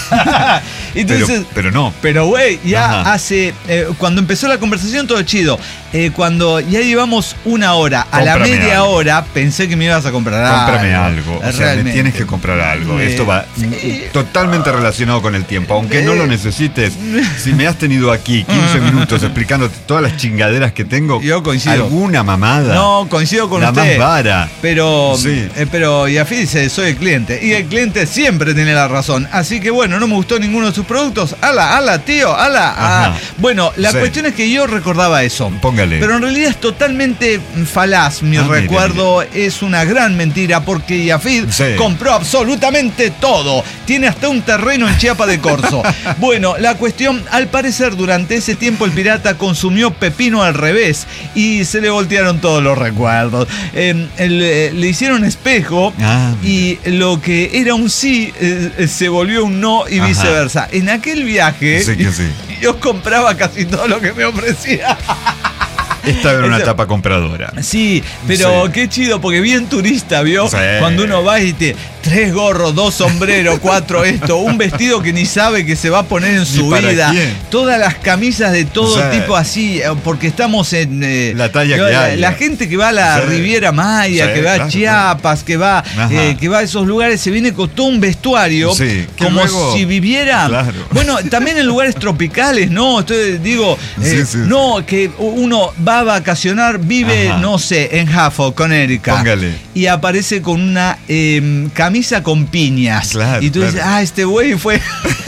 Speaker 8: Entonces,
Speaker 3: pero no.
Speaker 8: Pero güey, ya
Speaker 3: Ajá.
Speaker 8: hace... cuando empezó la conversación todo chido. Cuando ya llevamos una hora, a la
Speaker 3: Cómprame
Speaker 8: media
Speaker 3: algo.
Speaker 8: hora pensé que me ibas a comprar
Speaker 3: Cómprame algo. O sea, me
Speaker 8: Realmente.
Speaker 3: tienes que comprar algo.
Speaker 8: Sí.
Speaker 3: Esto va totalmente relacionado con el tiempo. Aunque no lo necesites, si me has tenido aquí 15 minutos explicándote todas las chingaderas que tengo,
Speaker 8: Yo coincido.
Speaker 3: alguna mamada.
Speaker 8: No, coincido con
Speaker 3: la
Speaker 8: usted.
Speaker 3: más vara.
Speaker 8: Pero,
Speaker 3: Sí.
Speaker 8: pero Yafí dice, soy el cliente. Y el cliente siempre tiene la razón. Así que bueno, no me gustó ninguno de sus productos. ¡Hala, tío! ¡Hala!
Speaker 3: Ajá.
Speaker 8: Bueno, la
Speaker 3: Sí.
Speaker 8: cuestión es que yo recordaba eso.
Speaker 3: Póngale.
Speaker 8: Pero en realidad es totalmente falaz. Mi
Speaker 3: Mire,
Speaker 8: recuerdo es una gran mentira porque Yafid
Speaker 3: Sí.
Speaker 8: compró absolutamente todo. Tiene hasta un terreno en Chiapa de Corzo. Bueno, la cuestión, al parecer durante ese tiempo el pirata consumió pepino al revés y se le voltearon todos los recuerdos. Le hicieron espejo y lo que era un sí se volvió un no y
Speaker 3: Ajá.
Speaker 8: viceversa. En aquel viaje
Speaker 3: Sí que sí.
Speaker 8: yo compraba casi todo lo que me ofrecía.
Speaker 3: Esta era una
Speaker 8: Eso-
Speaker 3: tapa compradora.
Speaker 8: Sí, pero
Speaker 3: Sí.
Speaker 8: qué chido, porque bien turista, ¿vio?
Speaker 3: Sí.
Speaker 8: Cuando uno va y te 3 gorros, 2 sombreros, 4 esto, un vestido que ni sabe que se va a poner en su
Speaker 3: para
Speaker 8: vida,
Speaker 3: quién.
Speaker 8: todas las camisas de todo
Speaker 3: Sí.
Speaker 8: tipo así, porque estamos en...
Speaker 3: La talla que hay.
Speaker 8: La gente que va a la
Speaker 3: Sí.
Speaker 8: Riviera Maya,
Speaker 3: Sí,
Speaker 8: que va a
Speaker 3: claro,
Speaker 8: Chiapas, que va a esos lugares, se viene con todo un vestuario,
Speaker 3: Sí, que
Speaker 8: como
Speaker 3: luego-
Speaker 8: si viviera...
Speaker 3: Claro.
Speaker 8: Bueno, también en lugares tropicales, ¿no? Digo,
Speaker 3: Sí, sí,
Speaker 8: no, que uno va a vacacionar, vive,
Speaker 3: Ajá.
Speaker 8: no sé, en Hafo, Connecticut.
Speaker 3: Póngale.
Speaker 8: Y aparece con una camisa con piñas.
Speaker 3: Claro,
Speaker 8: Y tú dices,
Speaker 3: claro.
Speaker 8: este güey fue...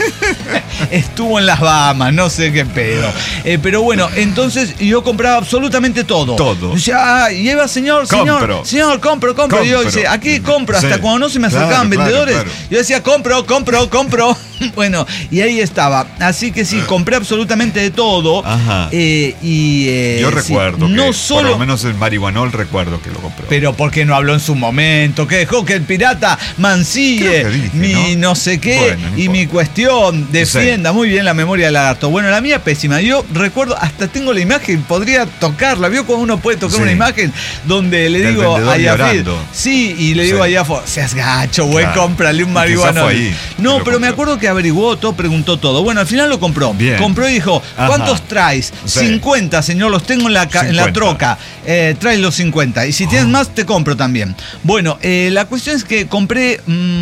Speaker 8: estuvo en las Bahamas, no sé qué pedo. Pero bueno, entonces yo compraba absolutamente todo.
Speaker 3: Todo.
Speaker 8: O sea, lleva, señor,
Speaker 3: Compro.
Speaker 8: señor, compro. Y yo decía, aquí compro. Hasta
Speaker 3: Sí.
Speaker 8: cuando no se me
Speaker 3: Claro,
Speaker 8: acercaban
Speaker 3: claro,
Speaker 8: vendedores,
Speaker 3: claro.
Speaker 8: yo decía, compro. Bueno, y ahí estaba. Así que sí, compré absolutamente de todo.
Speaker 3: Ajá.
Speaker 8: sí,
Speaker 3: Yo recuerdo que,
Speaker 8: no
Speaker 3: por
Speaker 8: solo...
Speaker 3: lo menos el marihuanol recuerdo que lo compró.
Speaker 8: Pero ¿por qué no habló en su momento? Que dejó que el pirata mancille
Speaker 3: Creo que dije,
Speaker 8: mi
Speaker 3: ¿no?
Speaker 8: no sé qué
Speaker 3: Bueno, no
Speaker 8: y
Speaker 3: importa.
Speaker 8: mi cuestión. Defienda muy bien la memoria del lagarto. Bueno, la mía pésima. Yo recuerdo, hasta tengo la imagen, podría tocarla. ¿Vio cuando uno puede tocar
Speaker 3: Sí.
Speaker 8: una imagen donde le
Speaker 3: Del
Speaker 8: digo
Speaker 3: vendedor
Speaker 8: a Yafid?
Speaker 3: llorando.
Speaker 8: Sí, y le digo
Speaker 3: Sí.
Speaker 8: a Yafo, seas gacho, güey,
Speaker 3: Claro.
Speaker 8: cómprale un
Speaker 3: Y
Speaker 8: marihuana.
Speaker 3: quizá fue ahí
Speaker 8: No,
Speaker 3: que
Speaker 8: pero
Speaker 3: lo
Speaker 8: me
Speaker 3: compró.
Speaker 8: acuerdo que averiguó todo, preguntó todo. Bueno, al final lo compró.
Speaker 3: Bien.
Speaker 8: Compró y dijo,
Speaker 3: Ajá.
Speaker 8: ¿cuántos traes?
Speaker 3: Sí.
Speaker 8: 50, señor, los tengo en la
Speaker 3: 50.
Speaker 8: troca. Trae los 50. Y si tienes más, te compro también. Bueno, la cuestión es que compré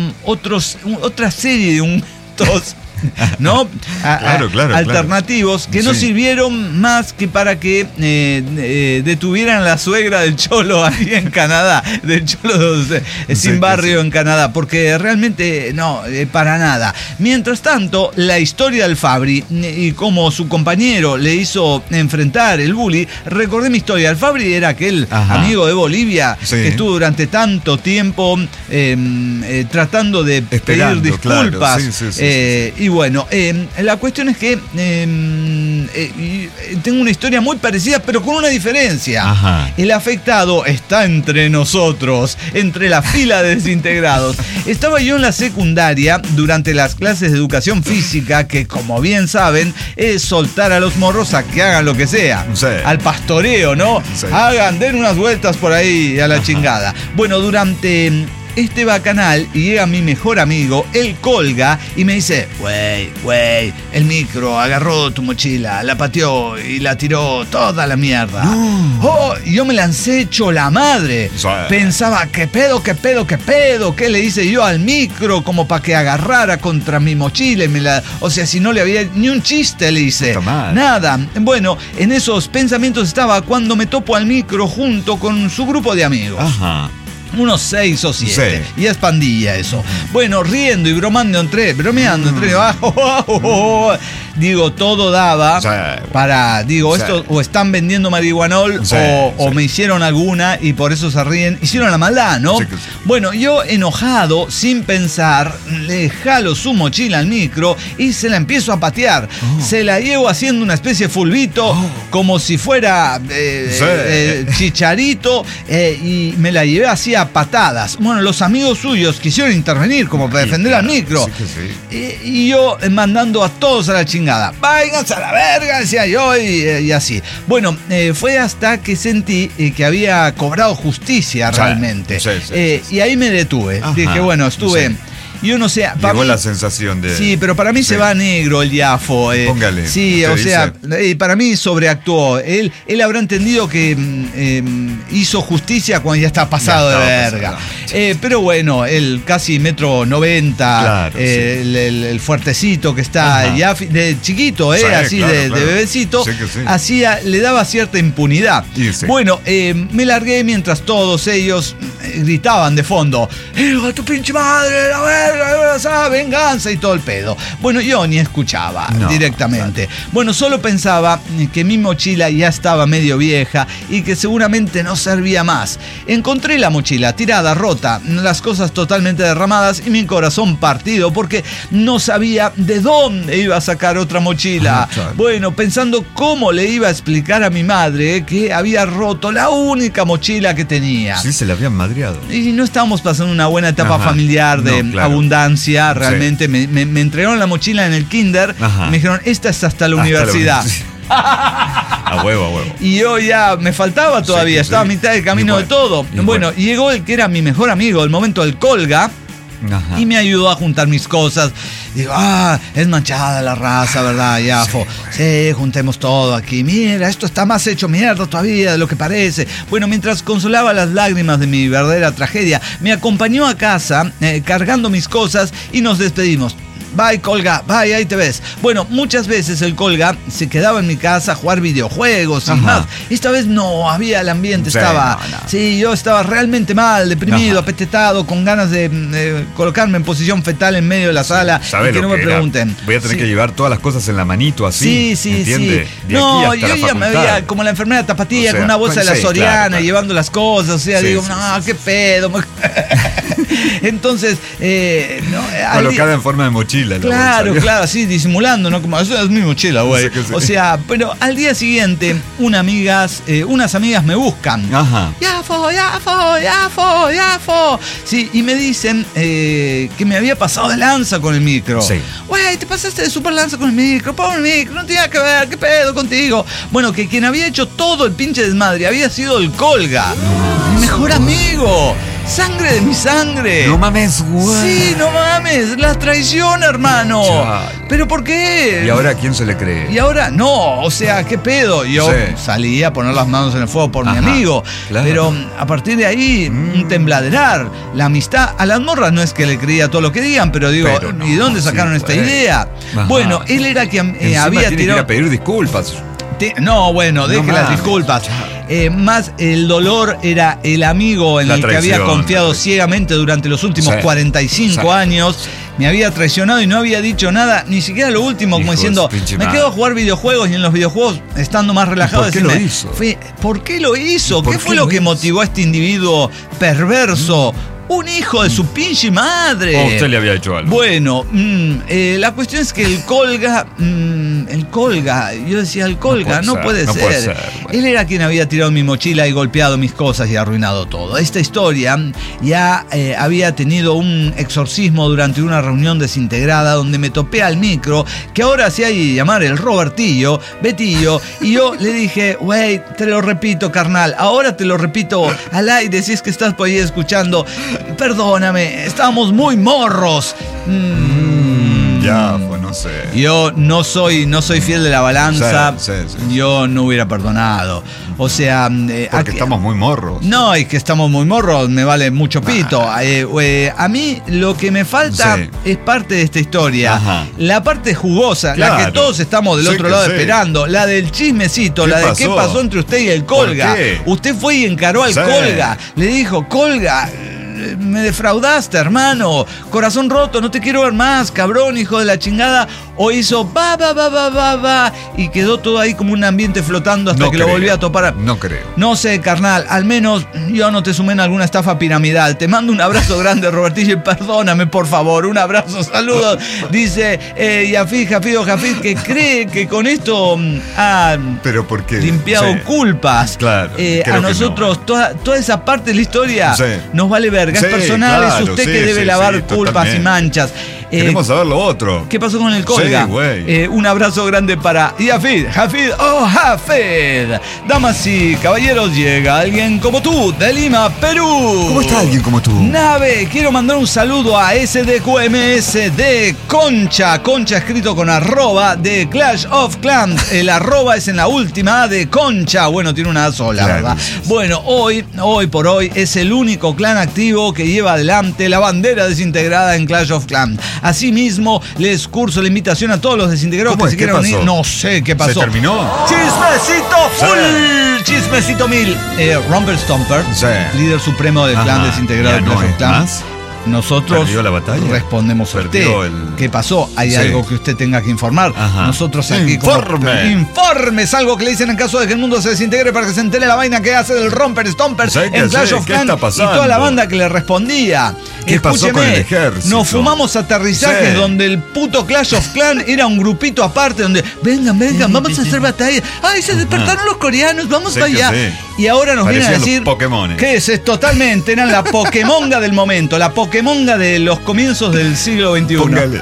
Speaker 8: otra serie de ungüentos, ¿no?
Speaker 3: Claro,
Speaker 8: alternativos que no
Speaker 3: Sí.
Speaker 8: sirvieron más que para que detuvieran la suegra del Cholo ahí en Canadá, del Cholo sin barrio en Canadá, porque realmente no, para nada. Mientras tanto, la historia del Fabri y cómo su compañero le hizo enfrentar el bully, recordé mi historia. El Fabri era aquel
Speaker 3: Ajá.
Speaker 8: amigo de Bolivia
Speaker 3: Sí.
Speaker 8: que estuvo durante tanto tiempo tratando de
Speaker 3: Esperando,
Speaker 8: pedir disculpas.
Speaker 3: claro. Sí.
Speaker 8: Y bueno, la cuestión es que tengo una historia muy parecida, pero con una diferencia.
Speaker 3: Ajá.
Speaker 8: El afectado está entre nosotros, entre la fila de desintegrados. Estaba yo en la secundaria durante las clases de educación física, que como bien saben, es soltar a los morros a que hagan lo que sea.
Speaker 3: Sí.
Speaker 8: Al pastoreo, ¿no?
Speaker 3: Sí.
Speaker 8: Den unas vueltas por ahí a la chingada. Bueno, durante este bacanal y llega mi mejor amigo, él colga y me dice, güey, el micro agarró tu mochila, la pateó y la tiró toda la mierda. Oh, y yo me lancé hecho la madre.
Speaker 3: Sí.
Speaker 8: Pensaba, ¿qué pedo? ¿Qué le hice yo al micro como para que agarrara contra mi mochila? O sea, si no le había ni un chiste le hice.
Speaker 3: Puta madre.
Speaker 8: Nada. Bueno, en esos pensamientos estaba cuando me topo al micro junto con su grupo de amigos.
Speaker 3: Ajá.
Speaker 8: Unos 6 o 7.
Speaker 3: Sí.
Speaker 8: Y es pandilla eso. Bueno, riendo y bromeando entre abajo. Digo, todo daba
Speaker 3: Sí.
Speaker 8: para, digo,
Speaker 3: Sí.
Speaker 8: esto o están vendiendo marihuanol
Speaker 3: Sí,
Speaker 8: o
Speaker 3: sí.
Speaker 8: me hicieron alguna y por eso se ríen. Hicieron la maldad, ¿no?
Speaker 3: Sí que sí.
Speaker 8: Bueno, yo enojado, sin pensar, le jalo su mochila al micro y se la empiezo a patear. Se la llevo haciendo una especie de fulbito, como si fuera Chicharito, y me la llevé así a patadas. Bueno, los amigos suyos quisieron intervenir como para defender al micro.
Speaker 3: Sí que sí.
Speaker 8: Y yo mandando a todos a la chingada. Váyanse a la verga, decía yo, y así. Bueno, fue hasta que sentí que había cobrado justicia
Speaker 3: Sí,
Speaker 8: realmente.
Speaker 3: sí.
Speaker 8: Y ahí me detuve.
Speaker 3: Ajá,
Speaker 8: Dije, bueno, estuve...
Speaker 3: sí.
Speaker 8: Yo no sé.
Speaker 3: Llegó la sensación de...
Speaker 8: Sí, pero para mí se va a negro el Jafo.
Speaker 3: Póngale.
Speaker 8: Sí, o sea, para mí sobreactuó. Él habrá entendido que hizo justicia cuando ya está pasado de verga. Pero bueno, él casi 1,90 m,
Speaker 3: claro,
Speaker 8: el fuertecito que está ya de chiquito, así
Speaker 3: claro,
Speaker 8: de bebecito, le daba cierta impunidad.
Speaker 3: Sí.
Speaker 8: Bueno, me largué mientras todos ellos gritaban de fondo: ¡hijo de tu pinche madre, la verga, venganza! Y todo el pedo. Bueno, yo ni escuchaba directamente. Claro. Bueno, solo pensaba que mi mochila ya estaba medio vieja y que seguramente no servía más. Encontré la mochila tirada, rota, las cosas totalmente derramadas y mi corazón partido porque no sabía de dónde iba a sacar otra mochila. Bueno, pensando cómo le iba a explicar a mi madre que había roto la única mochila que tenía.
Speaker 3: Sí, se la habían madreado.
Speaker 8: Y no estábamos pasando una buena etapa familiar de abundancia, realmente. Me entregaron la mochila en el kinder, me dijeron, esta es hasta la universidad.
Speaker 3: A huevo.
Speaker 8: Y yo ya me faltaba todavía, estaba a mitad del camino de todo. Bueno, llegó el que era mi mejor amigo, el momento del colga. Y me ayudó a juntar mis cosas. Digo, es manchada la raza, ¿verdad, Jafo? Sí, juntemos todo aquí. Mira, esto está más hecho mierda todavía de lo que parece. Bueno, mientras consolaba las lágrimas de mi verdadera tragedia, me acompañó a casa cargando mis cosas y nos despedimos. Bye, Colga, bye, ahí te ves. Bueno, muchas veces el Colga se quedaba en mi casa a jugar videojuegos y más. Esta vez no había el ambiente, Sí, yo estaba realmente mal, deprimido, apetetado, con ganas de colocarme en posición fetal en medio de la sala y que no me pregunten.
Speaker 3: Voy a tener que llevar todas las cosas en la manito así.
Speaker 8: Sí.
Speaker 3: ¿Entiende?
Speaker 8: No, yo ya me veía como la enfermera Tapatía, con una bolsa de la Soriana, llevando las cosas. O sea, digo, qué pedo. Entonces,
Speaker 3: colocada en forma de mochila.
Speaker 8: Claro, así disimulando, ¿no? Como, eso es mi mochila, güey. O sea, pero al día siguiente, unas amigas me buscan. Jafo. Sí, y me dicen que me había pasado de lanza con el micro. Güey, te pasaste de super lanza con el micro, pobre micro, no tenía que ver, ¿qué pedo contigo? Bueno, que quien había hecho todo el pinche desmadre había sido el Colga, mi mejor amigo. Sangre de mi sangre.
Speaker 3: No mames, güey.
Speaker 8: Sí, no mames. La traición, hermano. ¿Pero por qué?
Speaker 3: ¿Y ahora a quién se le cree?
Speaker 8: Y ahora, no, o sea, ¿qué pedo? Yo salí a poner las manos en el fuego por mi amigo. Claro. Pero a partir de ahí, un tembladerar. La amistad a las morras no es que le creía todo lo que digan, pero digo, ¿y dónde sacaron esta idea? Bueno, él era quien había
Speaker 3: tiene
Speaker 8: tirado.
Speaker 3: Que ir a pedir disculpas.
Speaker 8: No, bueno, deje las disculpas. Más el dolor era el amigo en el que había confiado ciegamente durante los últimos 45 años. Me había traicionado y no había dicho nada, ni siquiera lo último, como diciendo, me quedo a jugar videojuegos y en los videojuegos, estando más relajado,
Speaker 3: ¿por qué lo hizo?
Speaker 8: ¿Por qué lo hizo? ¿Qué fue lo que motivó a este individuo perverso? Un hijo de su pinche madre.
Speaker 3: ¿O usted le había hecho algo? Bueno,
Speaker 8: la cuestión es que el Colga, yo decía, el Colga, no puede ser. Él era quien había tirado mi mochila y golpeado mis cosas y arruinado todo. Esta historia ya había tenido un exorcismo durante una reunión desintegrada donde me topé al micro, que ahora se hay que llamar el Robertillo, Betillo, y yo le dije, güey, te lo repito, carnal, ahora te lo repito al aire si es que estás por ahí escuchando. Perdóname, estábamos muy morros.
Speaker 3: Ya, pues no sé.
Speaker 8: Yo no soy fiel de la balanza.
Speaker 3: Sí.
Speaker 8: Yo no hubiera perdonado. O sea,
Speaker 3: porque estamos muy morros.
Speaker 8: No, es que estamos muy morros, me vale mucho pito. A mí lo que me falta es parte de esta historia. La parte jugosa, la que todos estamos del otro lado esperando, la del chismecito, la de qué pasó entre usted y el Colga. Usted fue y encaró al Colga. Le dijo, Colga, me defraudaste, hermano. Corazón roto, no te quiero ver más, cabrón, hijo de la chingada. O hizo va y quedó todo ahí como un ambiente flotando hasta que lo volví a topar.
Speaker 3: No creo.
Speaker 8: No sé, carnal, al menos yo no te sumé en alguna estafa piramidal. Te mando un abrazo grande, Robertillo, y perdóname, por favor. Un abrazo, saludos. Dice Jafid, que cree que con esto ha
Speaker 3: ¿pero por qué?
Speaker 8: Limpiado culpas.
Speaker 3: Claro.
Speaker 8: A nosotros, toda esa parte de la historia nos vale verga. Es personal, es usted que debe lavar culpas y manchas.
Speaker 3: Queremos saber lo otro.
Speaker 8: ¿Qué pasó con el Colga?
Speaker 3: Sí, güey.
Speaker 8: Un abrazo grande para Hafid. Hafid. Damas y caballeros, llega alguien como tú, de Lima, Perú.
Speaker 3: ¿Cómo está alguien como tú?
Speaker 8: Nave, quiero mandar un saludo a SDQMS de Concha. Concha escrito con arroba de Clash of Clans. El arroba es en la última A de Concha. Bueno, tiene una sola,
Speaker 3: claro,
Speaker 8: ¿verdad?
Speaker 3: sí.
Speaker 8: Bueno, hoy por hoy es el único clan activo que lleva adelante la bandera desintegrada en Clash of Clans. Asimismo, les curso la invitación a todos los desintegrados que se quieran unir. No sé qué pasó.
Speaker 3: ¿Se terminó?
Speaker 8: ¡Chismecito full!
Speaker 3: Sí.
Speaker 8: ¡Chismecito mil! Romper Stomper,
Speaker 3: Sí.
Speaker 8: líder supremo del clan desintegrado
Speaker 3: ¿Ya
Speaker 8: de Clash
Speaker 3: no
Speaker 8: of
Speaker 3: es
Speaker 8: Clans.
Speaker 3: más?
Speaker 8: Nosotros
Speaker 3: ¿Perdió la batalla?
Speaker 8: respondemos a usted.
Speaker 3: Perdió el...
Speaker 8: ¿Qué pasó? ¿Hay
Speaker 3: Sí.
Speaker 8: algo que usted tenga que informar?
Speaker 3: Ajá.
Speaker 8: Nosotros aquí Informes, algo que le dicen en caso de que el mundo se desintegre para que se entere la vaina que hace del Romper Stomper
Speaker 3: Sí,
Speaker 8: en Clash
Speaker 3: sí,
Speaker 8: of
Speaker 3: ¿qué
Speaker 8: Clans
Speaker 3: está pasando?
Speaker 8: y toda la banda que le respondía.
Speaker 3: ¿Qué pasó con el ejército?
Speaker 8: Nos fumamos aterrizajes
Speaker 3: Sí.
Speaker 8: donde el puto Clash of Clans era un grupito aparte donde vengan, vamos a hacer batalla. Ay, se despertaron los coreanos, vamos
Speaker 3: Sí
Speaker 8: para
Speaker 3: que
Speaker 8: allá.
Speaker 3: sí.
Speaker 8: Y ahora nos vienen a
Speaker 3: Parecían los
Speaker 8: decir
Speaker 3: Pokémones.
Speaker 8: que es totalmente, eran la Pokémonga del momento, la Pokémonga de los comienzos del siglo XXI.
Speaker 3: Póngale.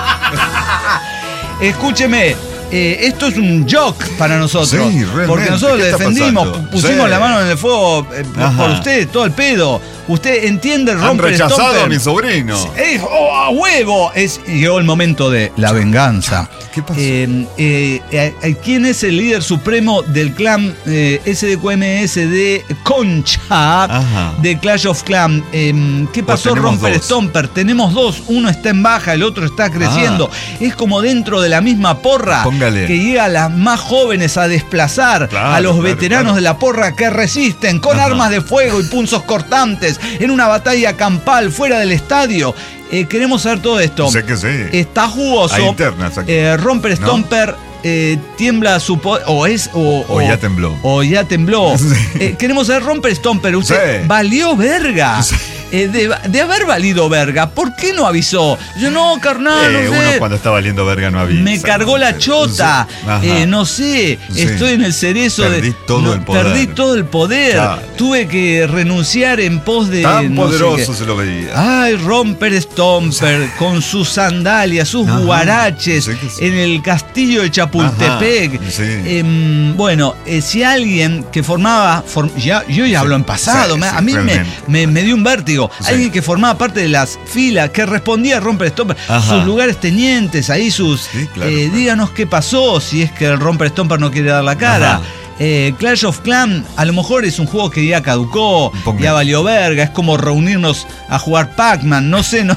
Speaker 8: Escúcheme, esto es un joke para nosotros.
Speaker 3: Sí, realmente.
Speaker 8: Porque nosotros
Speaker 3: ¿Qué
Speaker 8: le
Speaker 3: está
Speaker 8: defendimos,
Speaker 3: pasando?
Speaker 8: pusimos
Speaker 3: Sí.
Speaker 8: la mano en el fuego
Speaker 3: Ajá.
Speaker 8: por usted, todo el pedo. Usted entiende el
Speaker 3: Han
Speaker 8: Romper
Speaker 3: rechazado
Speaker 8: Stomper.
Speaker 3: a mi sobrino.
Speaker 8: ¡A huevo! Llegó el momento de la venganza.
Speaker 3: ¿Qué pasó?
Speaker 8: ¿Quién es el líder supremo del clan SDQMS de Concha
Speaker 3: Ajá.
Speaker 8: de Clash of Clans? ¿Qué pasó,
Speaker 3: tenemos
Speaker 8: Romper
Speaker 3: dos.
Speaker 8: Stomper? Tenemos dos. Uno está en baja, el otro está creciendo. Es como dentro de la misma porra
Speaker 3: Póngale.
Speaker 8: que llega a las más jóvenes a desplazar
Speaker 3: Claro,
Speaker 8: a los
Speaker 3: claro,
Speaker 8: veteranos
Speaker 3: claro.
Speaker 8: de la porra que resisten con
Speaker 3: Ajá.
Speaker 8: armas de fuego y punzos cortantes en una batalla campal fuera del estadio. Queremos saber todo esto.
Speaker 3: Sé que sí.
Speaker 8: Está jugoso.
Speaker 3: Hay internas aquí.
Speaker 8: Romper
Speaker 3: ¿No?
Speaker 8: Stomper tiembla su poder.
Speaker 3: O ya tembló.
Speaker 8: O ya tembló.
Speaker 3: Sí.
Speaker 8: Queremos saber Romper Stomper. Usted
Speaker 3: Sí.
Speaker 8: valió verga.
Speaker 3: Sí.
Speaker 8: De haber valido verga, ¿por qué no avisó? Yo no, carnal, no sé.
Speaker 3: Uno cuando está valiendo verga no avisa.
Speaker 8: Me cargó la chota.
Speaker 3: Sí. Ajá.
Speaker 8: No sé.
Speaker 3: Sí.
Speaker 8: Estoy en el cerezo
Speaker 3: Perdí todo el poder.
Speaker 8: Perdí todo el poder.
Speaker 3: Claro.
Speaker 8: Tuve que renunciar en pos de.
Speaker 3: Tan
Speaker 8: no sé
Speaker 3: poderoso
Speaker 8: qué.
Speaker 3: se lo veía.
Speaker 8: Ay, Romper Stomper con sus sandalias, sus
Speaker 3: Ajá.
Speaker 8: guaraches
Speaker 3: Sí que sí.
Speaker 8: en el castillo de Chapultepec.
Speaker 3: Ajá. Sí.
Speaker 8: Bueno, si alguien que formaba. Yo ya hablo en pasado,
Speaker 3: Sí,
Speaker 8: a mí
Speaker 3: realmente.
Speaker 8: me dio un vértigo.
Speaker 3: Sí.
Speaker 8: Alguien que formaba parte de las filas, que respondía a Romper Stomper,
Speaker 3: Ajá.
Speaker 8: sus lugares tenientes, ahí sus.
Speaker 3: Sí, claro, claro.
Speaker 8: Díganos qué pasó, si es que el Romper Stomper no quiere dar la cara.
Speaker 3: Ajá.
Speaker 8: Clash of Clans a lo mejor es un juego que ya caducó,
Speaker 3: Ponga.
Speaker 8: ya valió verga, es como reunirnos a jugar Pac-Man, no sé, no.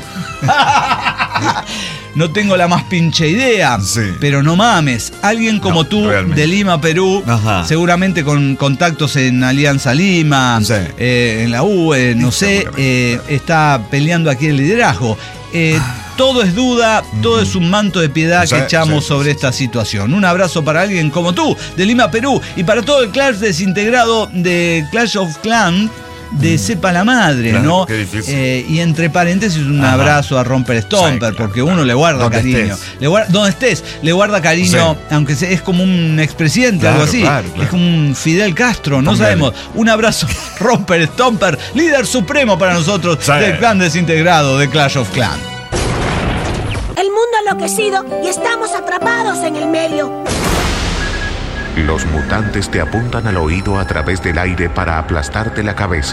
Speaker 8: No tengo la más pinche idea,
Speaker 3: Sí.
Speaker 8: pero no mames, alguien como
Speaker 3: No,
Speaker 8: tú
Speaker 3: realmente.
Speaker 8: de Lima, Perú,
Speaker 3: Ajá.
Speaker 8: seguramente con contactos en Alianza Lima,
Speaker 3: Sí.
Speaker 8: en la U, no sé,
Speaker 3: Seguramente.
Speaker 8: está peleando aquí el liderazgo. Todo es duda, todo es un manto de piedad
Speaker 3: Sí,
Speaker 8: que echamos
Speaker 3: sí,
Speaker 8: sobre
Speaker 3: sí.
Speaker 8: esta situación. Un abrazo para alguien como tú, de Lima, Perú, y para todo el Clash desintegrado de Clash of Clans, de Sepa la Madre,
Speaker 3: Claro,
Speaker 8: ¿no?
Speaker 3: qué difícil.
Speaker 8: Y entre paréntesis, un
Speaker 3: Ajá.
Speaker 8: abrazo a Romper Stomper,
Speaker 3: Sí, claro,
Speaker 8: porque
Speaker 3: claro.
Speaker 8: uno le guarda
Speaker 3: Donde
Speaker 8: cariño.
Speaker 3: estés.
Speaker 8: Donde estés, le guarda cariño,
Speaker 3: Sí.
Speaker 8: aunque es como un expresidente,
Speaker 3: Claro,
Speaker 8: algo así.
Speaker 3: claro, claro.
Speaker 8: Es como un Fidel Castro, no
Speaker 3: Póngale.
Speaker 8: sabemos. Un abrazo, Romper Stomper, líder supremo para nosotros
Speaker 3: Sí.
Speaker 8: del clan desintegrado de Clash of Clans.
Speaker 10: El mundo ha enloquecido y estamos atrapados en el medio.
Speaker 6: Los mutantes te apuntan al oído a través del aire para aplastarte la cabeza.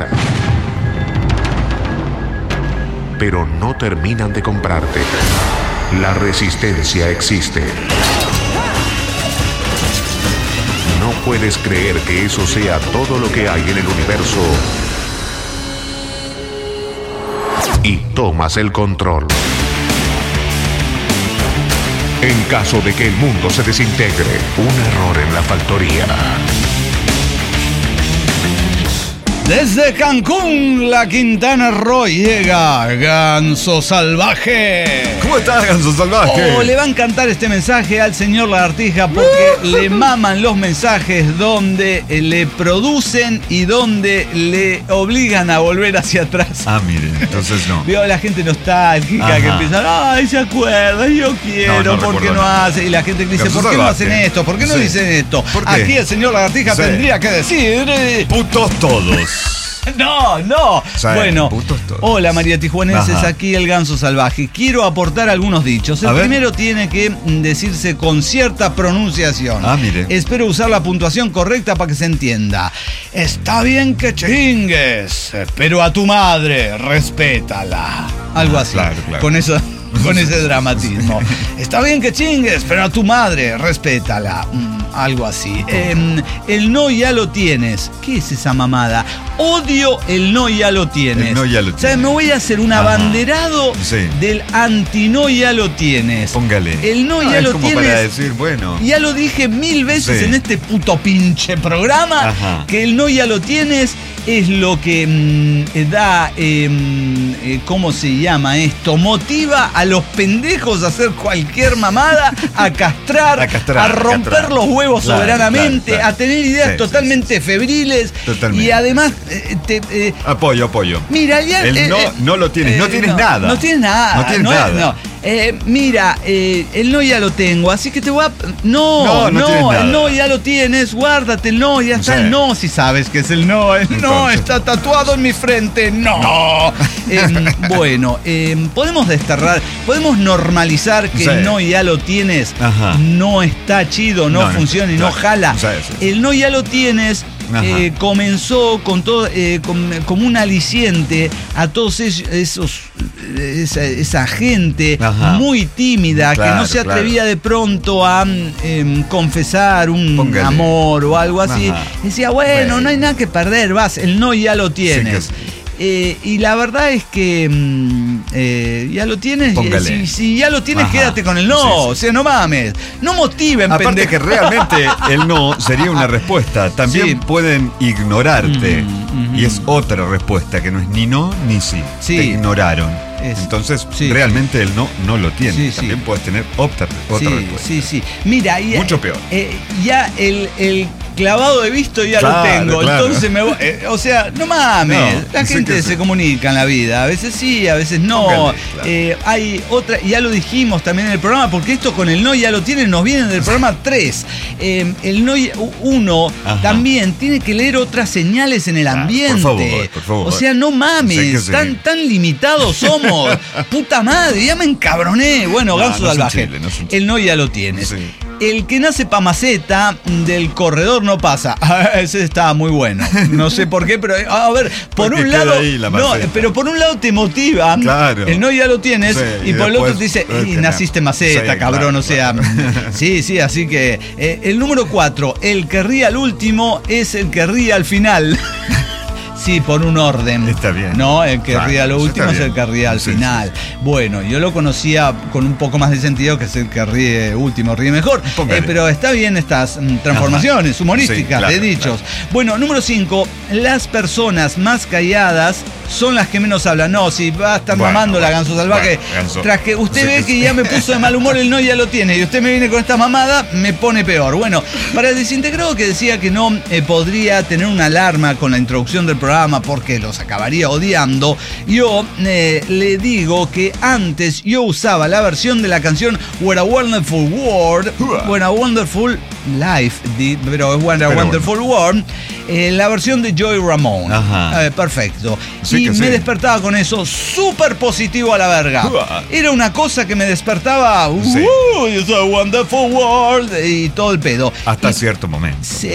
Speaker 6: Pero no terminan de comprarte. La resistencia existe. No puedes creer que eso sea todo lo que hay en el universo. Y tomas el control. En caso de que el mundo se desintegre, un error en la factoría.
Speaker 8: Desde Cancún, la Quintana Roo, llega Ganso Salvaje.
Speaker 3: ¿Cómo estás, Ganso Salvaje?
Speaker 8: Le va a encantar este mensaje al señor Lagartija porque le maman los mensajes donde le producen y donde le obligan a volver hacia atrás.
Speaker 3: Ah, miren, entonces no.
Speaker 8: Veo a la gente nostálgica
Speaker 3: Ajá.
Speaker 8: que empieza, ay, se acuerda, yo quiero,
Speaker 3: No, no
Speaker 8: ¿por qué
Speaker 3: recuerdo
Speaker 8: no
Speaker 3: nada.
Speaker 8: hace? Y la gente dice,
Speaker 3: Ganso
Speaker 8: ¿por qué no
Speaker 3: Salvaje.
Speaker 8: hacen esto? ¿Por qué no
Speaker 3: Sí.
Speaker 8: dicen esto?
Speaker 3: ¿Por qué?
Speaker 8: Aquí el señor Lagartija
Speaker 3: Sí.
Speaker 8: tendría que decir...
Speaker 3: Putos todos.
Speaker 8: No.
Speaker 3: Sí,
Speaker 8: Bueno,
Speaker 3: putos todos.
Speaker 8: hola María Tijuanenses,
Speaker 3: Ajá.
Speaker 8: aquí el Ganso Salvaje. Quiero aportar algunos dichos. El
Speaker 3: A ver.
Speaker 8: primero tiene que decirse con cierta pronunciación.
Speaker 3: Mire.
Speaker 8: Espero usar la puntuación correcta para que se entienda. Está bien que chingues, pero a tu madre, respétala. Algo así.
Speaker 3: Claro.
Speaker 8: Con ese dramatismo. Está bien que chingues, pero a tu madre, respétala. Algo así. El no ya lo tienes. ¿Qué es esa mamada? Odio el no ya lo tienes.
Speaker 3: El no ya lo
Speaker 8: O sea,
Speaker 3: tienes.
Speaker 8: me voy a hacer un
Speaker 3: Ajá.
Speaker 8: abanderado
Speaker 3: Sí.
Speaker 8: del anti no ya lo tienes.
Speaker 3: Póngale.
Speaker 8: El no ya
Speaker 3: es
Speaker 8: lo
Speaker 3: como
Speaker 8: tienes.
Speaker 3: para decir, bueno.
Speaker 8: Ya lo dije 1000 veces
Speaker 3: Sí.
Speaker 8: en este puto pinche programa,
Speaker 3: Ajá.
Speaker 8: que el no ya lo tienes es lo que da, ¿cómo se llama esto? Motiva a los pendejos a hacer cualquier mamada, a castrar, a romper los huevos
Speaker 3: Claro,
Speaker 8: soberanamente,
Speaker 3: claro.
Speaker 8: a tener ideas
Speaker 3: Sí,
Speaker 8: totalmente febriles.
Speaker 3: Totalmente.
Speaker 8: Y además,
Speaker 3: Apoyo.
Speaker 8: mira, ya...
Speaker 3: El no lo tienes, no tienes nada.
Speaker 8: No tienes nada.
Speaker 3: No tienes nada.
Speaker 8: Mira, el no ya lo tengo, así que te voy a...
Speaker 3: No tienes nada.
Speaker 8: el no ya lo tienes, guárdate el no, ya está
Speaker 3: Sí.
Speaker 8: el no, si sabes que es el no
Speaker 3: Entonces.
Speaker 8: está tatuado en mi frente, no. Bueno, podemos desterrar, podemos normalizar que
Speaker 3: Sí.
Speaker 8: el no ya lo tienes,
Speaker 3: Ajá.
Speaker 8: no está chido, no funciona y no
Speaker 3: claro.
Speaker 8: jala.
Speaker 3: Sí.
Speaker 8: El no ya lo tienes...
Speaker 3: Ajá.
Speaker 8: comenzó con todo como un aliciente a todos esa gente
Speaker 3: Ajá.
Speaker 8: muy tímida que no
Speaker 3: Claro,
Speaker 8: se atrevía de pronto a confesar un
Speaker 3: Póngale.
Speaker 8: amor o algo así.
Speaker 3: Ajá.
Speaker 8: Decía, bueno, no hay nada que perder, vas, el no ya lo tienes.
Speaker 3: Sí,
Speaker 8: y la verdad es que ya lo tienes.
Speaker 3: Póngale.
Speaker 8: Si ya lo tienes,
Speaker 3: Ajá.
Speaker 8: quédate con el no.
Speaker 3: Sí, sí.
Speaker 8: O sea, no mames. No motiven,
Speaker 3: Aparte
Speaker 8: pendejo.
Speaker 3: que realmente el no sería una respuesta. También
Speaker 8: Sí.
Speaker 3: pueden ignorarte. Y es otra respuesta, que no es ni no ni sí.
Speaker 8: Sí.
Speaker 3: Te ignoraron.
Speaker 8: Es-
Speaker 3: Entonces,
Speaker 8: sí.
Speaker 3: realmente el no lo tiene.
Speaker 8: Sí, sí.
Speaker 3: También puedes tener otra respuesta.
Speaker 8: Sí. Mira,
Speaker 3: Mucho peor.
Speaker 8: Ya el clavado de visto ya
Speaker 3: Claro,
Speaker 8: lo tengo.
Speaker 3: claro.
Speaker 8: Entonces me voy. O sea, no mames.
Speaker 3: No,
Speaker 8: la
Speaker 3: sí
Speaker 8: gente
Speaker 3: que
Speaker 8: se
Speaker 3: sí.
Speaker 8: comunica en la vida. A veces sí, a veces no.
Speaker 3: Póngale, claro.
Speaker 8: Hay otra, ya lo dijimos también en el programa, porque esto con el no ya lo tienen, nos viene del programa 3. El no 1
Speaker 3: Ajá.
Speaker 8: también tiene que leer otras señales en el ambiente.
Speaker 3: por favor.
Speaker 8: O sea, no mames.
Speaker 3: Sé que sí.
Speaker 8: Tan limitados somos. Puta madre, ya me encabroné. Bueno,
Speaker 3: No,
Speaker 8: Ganso
Speaker 3: no es un
Speaker 8: Salvaje.
Speaker 3: chile, no es un chile.
Speaker 8: El no ya lo tienes.
Speaker 3: Sí.
Speaker 8: El que nace pa' maceta, del corredor no pasa. Ese está muy bueno. No sé por qué, pero a ver, por
Speaker 3: Porque
Speaker 8: un
Speaker 3: queda
Speaker 8: lado.
Speaker 3: ahí la
Speaker 8: No,
Speaker 3: maceta.
Speaker 8: pero por un lado te motiva.
Speaker 3: Claro.
Speaker 8: El no ya lo tienes.
Speaker 3: Sí,
Speaker 8: y
Speaker 3: y
Speaker 8: por el otro te
Speaker 3: después,
Speaker 8: dice,
Speaker 3: que no".
Speaker 8: naciste maceta,
Speaker 3: Sí,
Speaker 8: cabrón.
Speaker 3: claro,
Speaker 8: o sea.
Speaker 3: claro.
Speaker 8: Sí, así que. El número 4, el que ríe al último es el que ríe al final. Sí, por un orden.
Speaker 3: Está bien.
Speaker 8: No, el que
Speaker 3: Claro,
Speaker 8: ríe a lo
Speaker 3: eso
Speaker 8: último
Speaker 3: está
Speaker 8: es el
Speaker 3: bien.
Speaker 8: que ríe al
Speaker 3: Sí,
Speaker 8: final. Bueno, yo lo conocía con un poco más de sentido, que es el que ríe último, ríe mejor.
Speaker 3: Póngale.
Speaker 8: Pero está bien estas transformaciones humorísticas
Speaker 3: Sí, claro,
Speaker 8: de dichos. Bueno, número 5, las personas más calladas son las que menos hablan. No, si va a estar
Speaker 3: Bueno,
Speaker 8: mamando la Ganso Salvaje,
Speaker 3: bueno, Ganso.
Speaker 8: tras que usted
Speaker 3: Sí,
Speaker 8: ve
Speaker 3: sí,
Speaker 8: que
Speaker 3: sí.
Speaker 8: ya me puso de mal humor, el no ya lo tiene, y usted me viene con esta mamada, me pone peor. Bueno, para el desintegrado que decía que no podría tener una alarma con la introducción del programa porque los acabaría odiando, yo le digo que antes yo usaba la versión de la canción What a Wonderful World, What a Wonderful Life, pero es What a
Speaker 3: Pero
Speaker 8: Wonderful World, la versión de Joy Ramone.
Speaker 3: Ajá.
Speaker 8: Perfecto.
Speaker 3: Sí
Speaker 8: y
Speaker 3: que
Speaker 8: me
Speaker 3: sí.
Speaker 8: despertaba con eso súper positivo a la verga. Era una cosa que me despertaba,
Speaker 3: Sí.
Speaker 8: It's a wonderful world, y todo el pedo.
Speaker 3: Hasta
Speaker 8: Y
Speaker 3: cierto momento.
Speaker 8: se-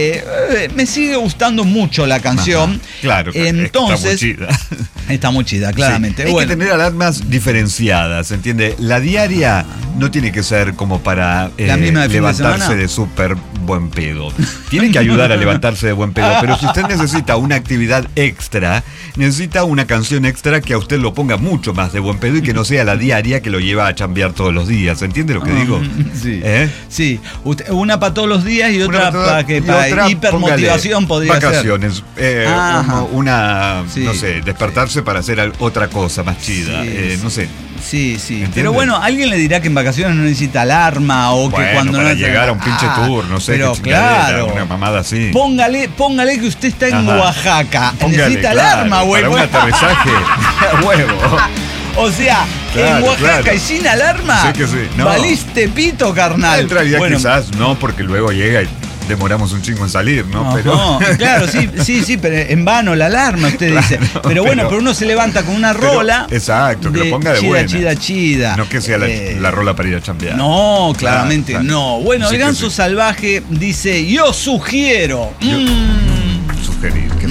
Speaker 3: ¿no?
Speaker 8: me sigue gustando mucho la canción.
Speaker 3: Ajá. Claro,
Speaker 8: Entonces,
Speaker 3: está muy chida.
Speaker 8: está muy chida, claramente.
Speaker 3: Sí, hay
Speaker 8: Bueno,
Speaker 3: que tener alarmas diferenciadas, ¿entiende? La diaria no tiene que ser como para
Speaker 8: ¿La misma de fin de
Speaker 3: levantarse
Speaker 8: semana?
Speaker 3: de súper buen pedo. Tiene que ayudar a levantarse de buen pedo, pero si usted necesita una actividad extra, necesita una canción extra que a usted lo ponga mucho más de buen pedo y que no sea la diaria que lo lleva a chambear todos los días. ¿Entiende lo que digo?
Speaker 8: Sí.
Speaker 3: ¿Eh?
Speaker 8: Sí, una para todos los días y otra para que
Speaker 3: y
Speaker 8: para
Speaker 3: otra,
Speaker 8: hipermotivación
Speaker 3: póngale,
Speaker 8: podría
Speaker 3: vacaciones,
Speaker 8: Ajá.
Speaker 3: una,
Speaker 8: Sí.
Speaker 3: no sé, despertarse para hacer otra cosa más chida,
Speaker 8: Sí,
Speaker 3: no sé.
Speaker 8: ser. Sí.
Speaker 3: ¿Entiende?
Speaker 8: Pero bueno, alguien le dirá que en vacaciones no necesita alarma o que
Speaker 3: Bueno,
Speaker 8: cuando
Speaker 3: para
Speaker 8: no
Speaker 3: llegar a un pinche tour, no sé,
Speaker 8: pero
Speaker 3: qué chingadera,
Speaker 8: claro.
Speaker 3: una mamada así.
Speaker 8: Póngale que usted está en
Speaker 3: Ajá.
Speaker 8: Oaxaca.
Speaker 3: Póngale,
Speaker 8: Necesita
Speaker 3: claro,
Speaker 8: alarma, güey.
Speaker 3: para un aterrizaje a huevo.
Speaker 8: O sea,
Speaker 3: Claro,
Speaker 8: en Oaxaca
Speaker 3: claro.
Speaker 8: y sin alarma.
Speaker 3: Sí que sí, no.
Speaker 8: Valiste pito, carnal.
Speaker 3: En realidad
Speaker 8: Bueno,
Speaker 3: quizás no, porque luego llega y demoramos un chingo en salir, ¿no?
Speaker 8: No,
Speaker 3: Pero
Speaker 8: no, claro, sí, pero en vano la alarma, usted dice. Pero bueno, pero uno se levanta con una rola.
Speaker 3: Exacto, que lo ponga de
Speaker 8: chida,
Speaker 3: buena.
Speaker 8: chida.
Speaker 3: No que sea la rola para ir a chambear.
Speaker 8: No, claramente
Speaker 3: claro.
Speaker 8: no. Bueno,
Speaker 3: Sí
Speaker 8: el
Speaker 3: que
Speaker 8: ganso
Speaker 3: sí.
Speaker 8: salvaje dice, yo sugiero.
Speaker 3: Sugerir, que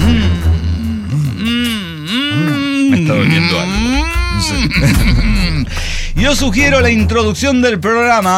Speaker 3: me está doliendo algo. Sí.
Speaker 8: Yo sugiero la introducción del programa.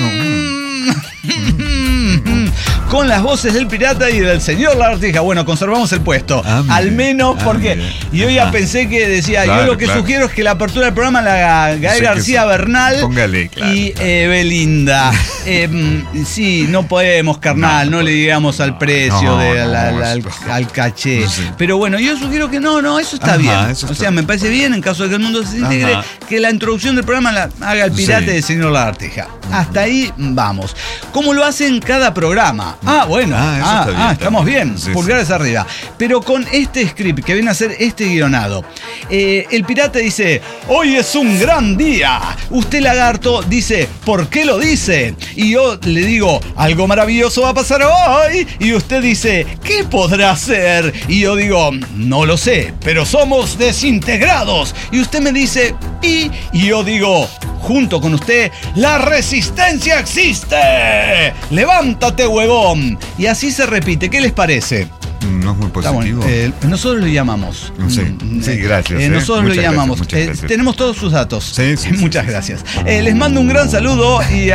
Speaker 8: Con las voces del pirata y del señor Lagartija. Bueno, conservamos el puesto. Al menos porque yo ya pensé que decía,
Speaker 3: Claro,
Speaker 8: yo lo que sugiero es que la apertura del programa la haga Gael
Speaker 3: Sí,
Speaker 8: García
Speaker 3: sí.
Speaker 8: Bernal
Speaker 3: Póngale, claro,
Speaker 8: y Belinda. Sí, no podemos, carnal, no le digamos al precio al caché.
Speaker 3: Sí.
Speaker 8: Pero bueno, yo sugiero que no, eso está bien.
Speaker 3: Eso está
Speaker 8: o sea, me parece bien en caso de que el mundo se integre, que la introducción del programa la haga el pirata y el señor Lagartija. Hasta ahí vamos. ¿Cómo lo hacen cada programa? Bueno,
Speaker 3: eso está bien,
Speaker 8: estamos bien,
Speaker 3: sí,
Speaker 8: pulgares arriba. Pero con este script que viene a ser este guionado, el pirata dice, hoy es un gran día. Usted, lagarto, dice, ¿por qué lo dice? Y yo le digo, algo maravilloso va a pasar hoy. Y usted dice, ¿qué podrá ser? Y yo digo, no lo sé, pero somos desintegrados. Y usted me dice, y yo digo, junto con usted, la resistencia existe. Levántate, huevón. Y así se repite. ¿Qué les parece?
Speaker 3: No es muy positivo.
Speaker 8: Nosotros lo llamamos.
Speaker 3: Sí, gracias.
Speaker 8: Nosotros
Speaker 3: Muchas
Speaker 8: lo llamamos.
Speaker 3: Muchas gracias.
Speaker 8: Tenemos todos sus datos.
Speaker 3: Sí,
Speaker 8: muchas gracias. Les mando un gran saludo y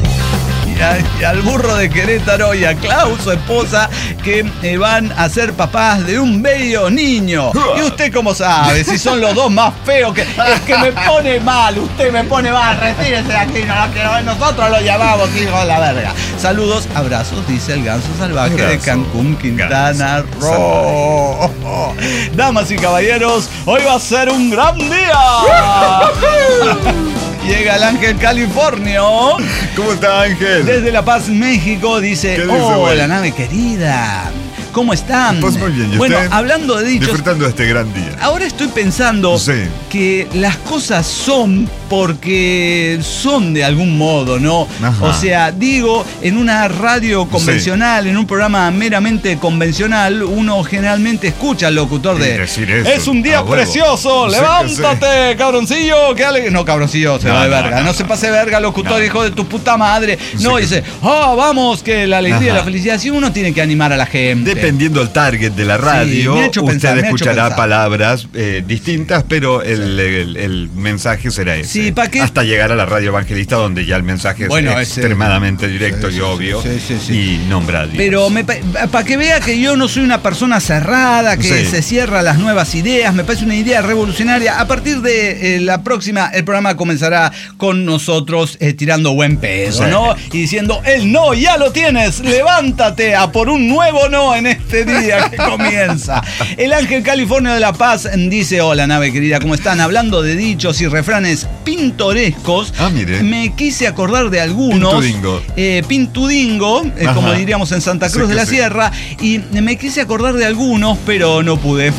Speaker 8: al burro de Querétaro y a Klaus, su esposa, que van a ser papás de un bello niño. ¿Y usted cómo sabe? Si son los dos más feos que... Es que me pone mal, usted me pone mal. Retírese de aquí, no lo quiero ver. Nosotros lo llamamos, hijo de la verga. Saludos, abrazos, dice el ganso salvaje de Cancún, Quintana Roo. Damas y caballeros, hoy va a ser un gran día. Llega el Ángel Californio.
Speaker 3: ¿Cómo está, Ángel?
Speaker 8: Desde La Paz, México, dice, hola, nave querida. ¿Cómo están?
Speaker 3: Pues muy bien. ¿Y
Speaker 8: bueno,
Speaker 3: usted?
Speaker 8: hablando de dichos,
Speaker 3: Disfrutando de este gran día.
Speaker 8: ahora estoy pensando que las cosas son porque son de algún modo, ¿no?
Speaker 3: Ajá.
Speaker 8: O sea, digo, en una radio convencional, en un programa meramente convencional, uno generalmente escucha al locutor de
Speaker 3: decir eso,
Speaker 8: es un día precioso, levántate, cabroncillo, que alegre. No, cabroncillo, se va de verga. No se pase verga, locutor, hijo de tu puta madre. No, dice, vamos, que la alegría y la felicidad. Si uno tiene que animar a la gente.
Speaker 3: Dependiendo del target de la radio,
Speaker 8: me ha hecho
Speaker 3: usted
Speaker 8: pensar,
Speaker 3: escuchará palabras distintas, pero el mensaje será ese.
Speaker 8: Sí, ¿para qué?
Speaker 3: Hasta llegar a la radio evangelista, donde ya el mensaje es extremadamente directo y obvio y nombradísimo.
Speaker 8: Pero para que vea que yo no soy una persona cerrada, que se cierra a las nuevas ideas, me parece una idea revolucionaria. A partir de la próxima, el programa comenzará con nosotros tirando buen pedo, ¿no? Y diciendo, el no ya lo tienes, levántate a por un nuevo no en este día que comienza. El Ángel Californio de La Paz dice, hola nave querida, ¿cómo están? Hablando de dichos y refranes pintorescos, me quise acordar de algunos. Pintudingo, como diríamos en Santa Cruz de la Sierra, y me quise acordar de algunos, pero no pude.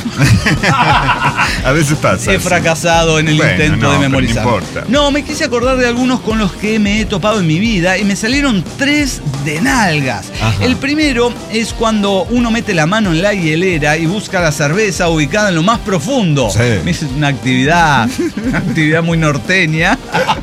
Speaker 3: A veces pasa.
Speaker 8: He fracasado en el intento de memorizar.
Speaker 3: No importa.
Speaker 8: No, me quise acordar de algunos con los que me he topado en mi vida y me salieron 3 de nalgas. Ajá. El primero es cuando uno mete la mano en la hielera y busca la cerveza ubicada en lo más profundo. Es una actividad muy norteña.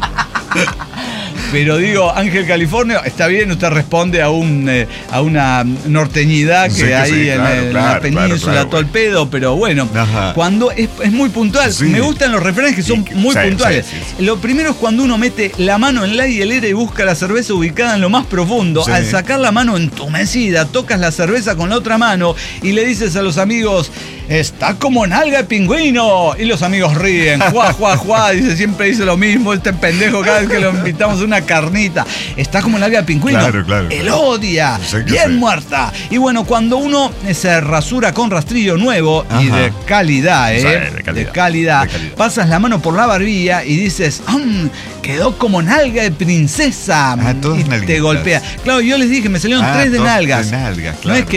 Speaker 8: Pero digo, Ángel Californio, está bien, usted responde a una norteñidad que hay en la península, todo el pedo, pero bueno, cuando es muy puntual. Me gustan los refranes que son muy puntuales. Lo primero es cuando uno mete la mano en la hielera y busca la cerveza ubicada en lo más profundo. Al sacar la mano entumecida, tocas la cerveza con la otra mano y le dices a los amigos, está como nalga de pingüino. Y los amigos ríen, juá, juá, juá. Siempre dice lo mismo este pendejo cada vez que lo invitamos a una carnita. Está como nalga de pingüino. Claro. El odia. Bien muerta. Y bueno, cuando uno se rasura con rastrillo nuevo y de calidad, de calidad, pasas la mano por la barbilla y dices, quedó como nalga de princesa. Y te golpea. Claro, yo les dije, me salieron 3 de nalgas. No es que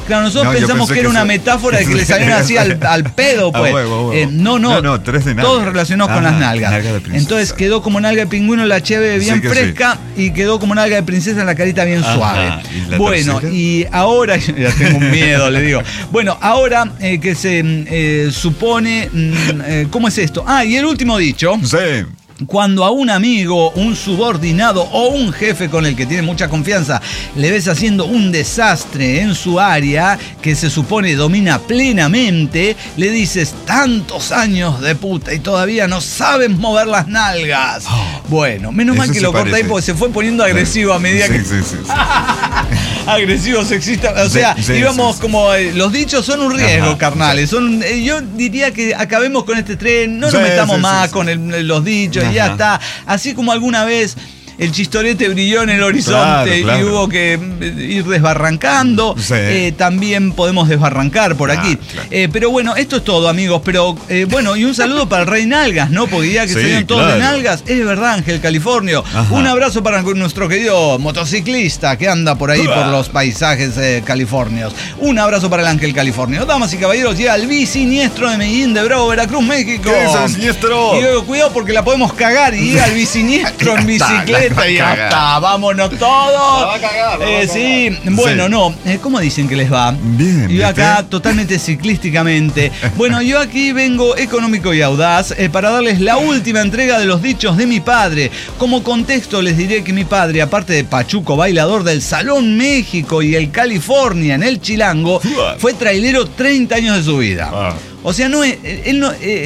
Speaker 8: Claro, nosotros pensamos que era una metáfora de que le salían así al pedo, pues. No,
Speaker 3: 3 de nalgas.
Speaker 8: Todos relacionados con las nalgas. Entonces quedó como nalga de pingüino la cheve bien fresca y quedó como nalga de princesa la carita bien suave. Bueno, y ahora, ya tengo un miedo, le digo. Bueno, ahora que se supone, ¿cómo es esto? Y el último dicho.
Speaker 3: Sí.
Speaker 8: Cuando a un amigo, un subordinado o un jefe con el que tiene mucha confianza le ves haciendo un desastre en su área que se supone domina plenamente, le dices: tantos años de puta y todavía no sabes mover las nalgas. Bueno, menos mal que lo corté ahí porque se fue poniendo agresivo a medida que...
Speaker 3: Sí.
Speaker 8: Agresivo, sexista, o sea, íbamos como... los dichos son un riesgo, carnales. Son, yo diría que acabemos con este tren, no nos metamos más con los dichos. Y ya está. Así como alguna vez el chistorete brilló en el horizonte y hubo que ir desbarrancando, también podemos desbarrancar por aquí. Pero bueno, esto es todo, amigos. Pero bueno, y un saludo para el Rey Nalgas, ¿no? Porque ya que salieron todos de nalgas, es verdad, Ángel Californio. Un abrazo para nuestro querido motociclista que anda por ahí por los paisajes californios. Un abrazo para el Ángel Californio. Damas y caballeros, llega el bisiniestro de Medellín, de Bravo, Veracruz, México.
Speaker 3: ¿Qué es el siniestro?
Speaker 8: Y luego, cuidado porque la podemos cagar. Y llega el bisiniestro en bicicleta. Y ya está, vámonos todos. Va a cagar, sí, bueno, no. ¿Cómo dicen que les va?
Speaker 3: Bien.
Speaker 8: Yo acá totalmente ciclísticamente. Bueno, yo aquí vengo económico y audaz para darles la última entrega de los dichos de mi padre. Como contexto les diré que mi padre, aparte de pachuco bailador del Salón México y el California en el Chilango, fue trailero 30 años de su vida. O sea, él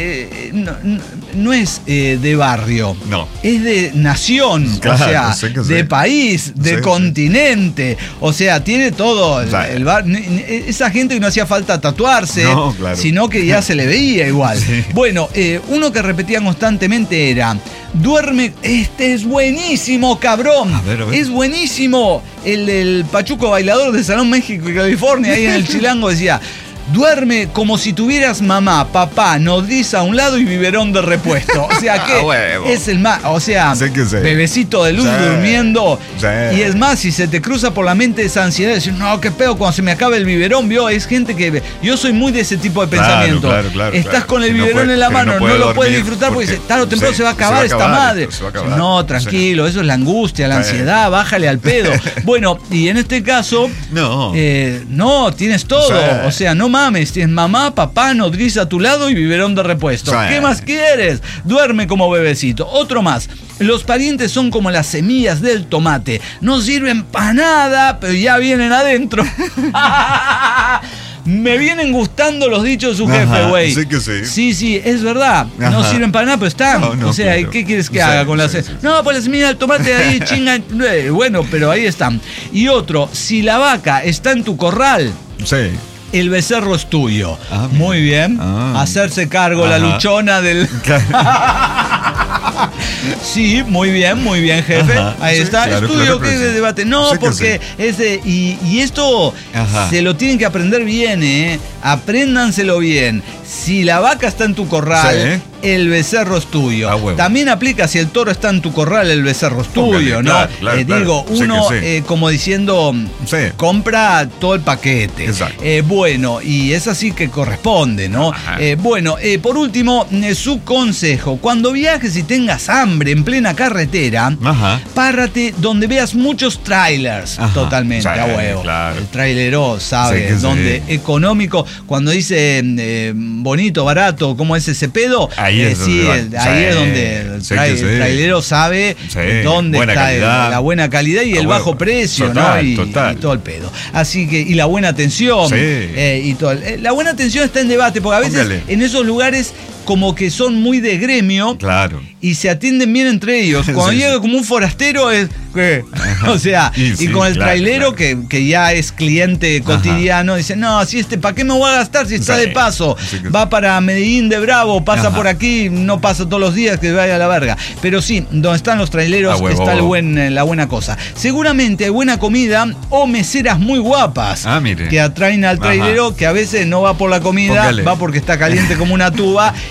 Speaker 8: no es de barrio, es de nación, claro, o sea, de país, de continente, o sea, tiene todo. Esa gente que no hacía falta tatuarse, sino que ya se le veía igual. Bueno, uno que repetían constantemente era: duerme, este es buenísimo, cabrón. A ver. Es buenísimo. El pachuco bailador de Salón México y California, ahí en el Chilango, decía: duerme como si tuvieras mamá, papá, nodriza a un lado y biberón de repuesto. O sea que es el más, o sea, bebecito de luz durmiendo. Y es más, si se te cruza por la mente esa ansiedad de decir: no, qué pedo, cuando se me acabe el biberón, es gente que... Yo soy muy de ese tipo de pensamiento. Estás con el biberón en la mano, no lo puedes disfrutar porque tarde o temprano se va a acabar esta madre. No, tranquilo, eso es la angustia, la ansiedad, bájale al pedo. Bueno, y en este caso, no, tienes todo. O sea, no mames, tienes mamá, papá, nodriza a tu lado y biberón de repuesto. ¿Qué más quieres? Duerme como bebecito. Otro más: los parientes son como las semillas del tomate. No sirven para nada, pero ya vienen adentro. Me vienen gustando los dichos de su jefe, güey. Sí, es verdad. No sirven para nada, pero están. O sea, ¿qué quieres que haga con las semillas? No, pues la semilla del tomate ahí chinga. Bueno, pero ahí están. Y otro: si la vaca está en tu corral, el becerro es tuyo. Muy bien. Hacerse cargo la luchona del... Sí, muy bien, jefe. Ahí está. Claro, estudio, ¿qué debate? No, porque es de... Y esto se lo tienen que aprender bien, Apréndanselo bien. Si la vaca está en tu corral, el becerro es tuyo. También aplica si el toro está en tu corral, el becerro es tuyo, ¿no? Digo, uno como diciendo, compra todo el paquete. Bueno, y es así que corresponde, ¿no? Bueno, por último, su consejo: cuando viajes y tengas hambre en plena carretera, párate donde veas muchos trailers. Totalmente, a huevo. El trailero sabe dónde económico. Cuando dice bonito, barato, ¿cómo es ese pedo? Ahí es donde el trailero sabe dónde está la buena calidad y el bajo precio, ¿no? Y todo el pedo. Así que, y la buena atención. Y todo. La buena atención está en debate, porque a veces en esos lugares como que son muy de gremio y se atienden bien entre ellos. Cuando llega como un forastero es... O sea, y con el trailero que ya es cliente cotidiano, dice: no, si ¿para qué me voy a gastar si está de paso? Va para Medellín de Bravo, pasa por aquí, no pasa todos los días, que vaya a la verga. Pero sí, donde están los traileros está la buena cosa. Seguramente hay buena comida o meseras muy guapas que atraen al trailero, que a veces no va por la comida, va porque está caliente como una tuba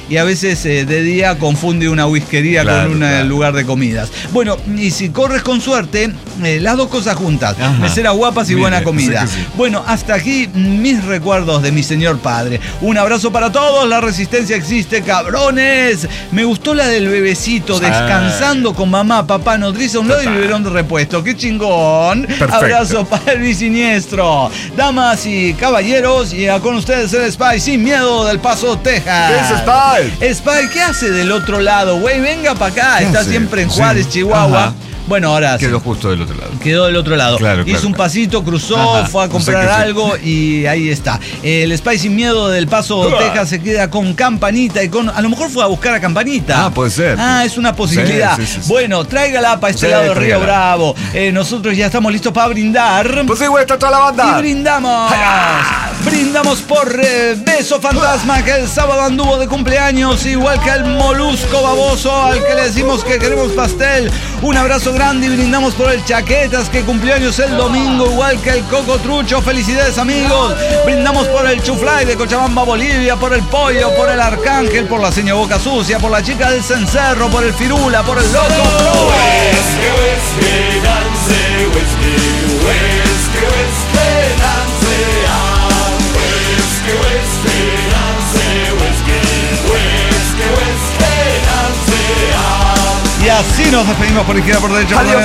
Speaker 8: y a veces de día confunde una whiskería con un lugar de comidas. Bueno, y si corres con suerte, las dos cosas juntas, meseras guapas y buena comida. Sí. Bueno, hasta aquí mis recuerdos de mi señor padre. Un abrazo para todos, la resistencia existe, cabrones. Me gustó la del bebecito descansando con mamá, papá, nodriza a un lado y biberón de repuesto. ¡Qué chingón! Perfecto. Abrazo para el bisiniestro. Damas y caballeros, y con ustedes el Spy sin miedo del Paso, Texas.
Speaker 3: ¿Qué es Spy?
Speaker 8: Spy, ¿qué hace del otro lado, güey? Venga para acá. Está hace? Siempre en Juárez, Chihuahua. Ajá. Bueno, ahora
Speaker 3: quedó justo del otro lado.
Speaker 8: Quedó del otro lado. Hizo un pasito, cruzó, fue a comprar algo y ahí está. El Spy sin miedo del Paso, Texas se queda con Campanita y con... A lo mejor fue a buscar a Campanita.
Speaker 3: Puede ser.
Speaker 8: Es una posibilidad. Sí. Bueno, tráigala para este lado del Río Bravo. Nosotros ya estamos listos para brindar.
Speaker 3: Pues sí, güey, está toda la banda.
Speaker 8: Y brindamos. Brindamos por Beso Fantasma, que el sábado anduvo de cumpleaños, igual que el Molusco Baboso, al que le decimos que queremos pastel. Un abrazo grande y brindamos por el Chaquetas, que cumplió años el domingo, igual que el Coco Trucho. Felicidades, amigos. Brindamos por el Chuflay de Cochabamba, Bolivia, por el Pollo, por el Arcángel, por la señora Boca Sucia, por la chica del Cencerro, por el Firula, por el Loco. Y así nos despedimos por izquierda, por derecha,
Speaker 3: adiós,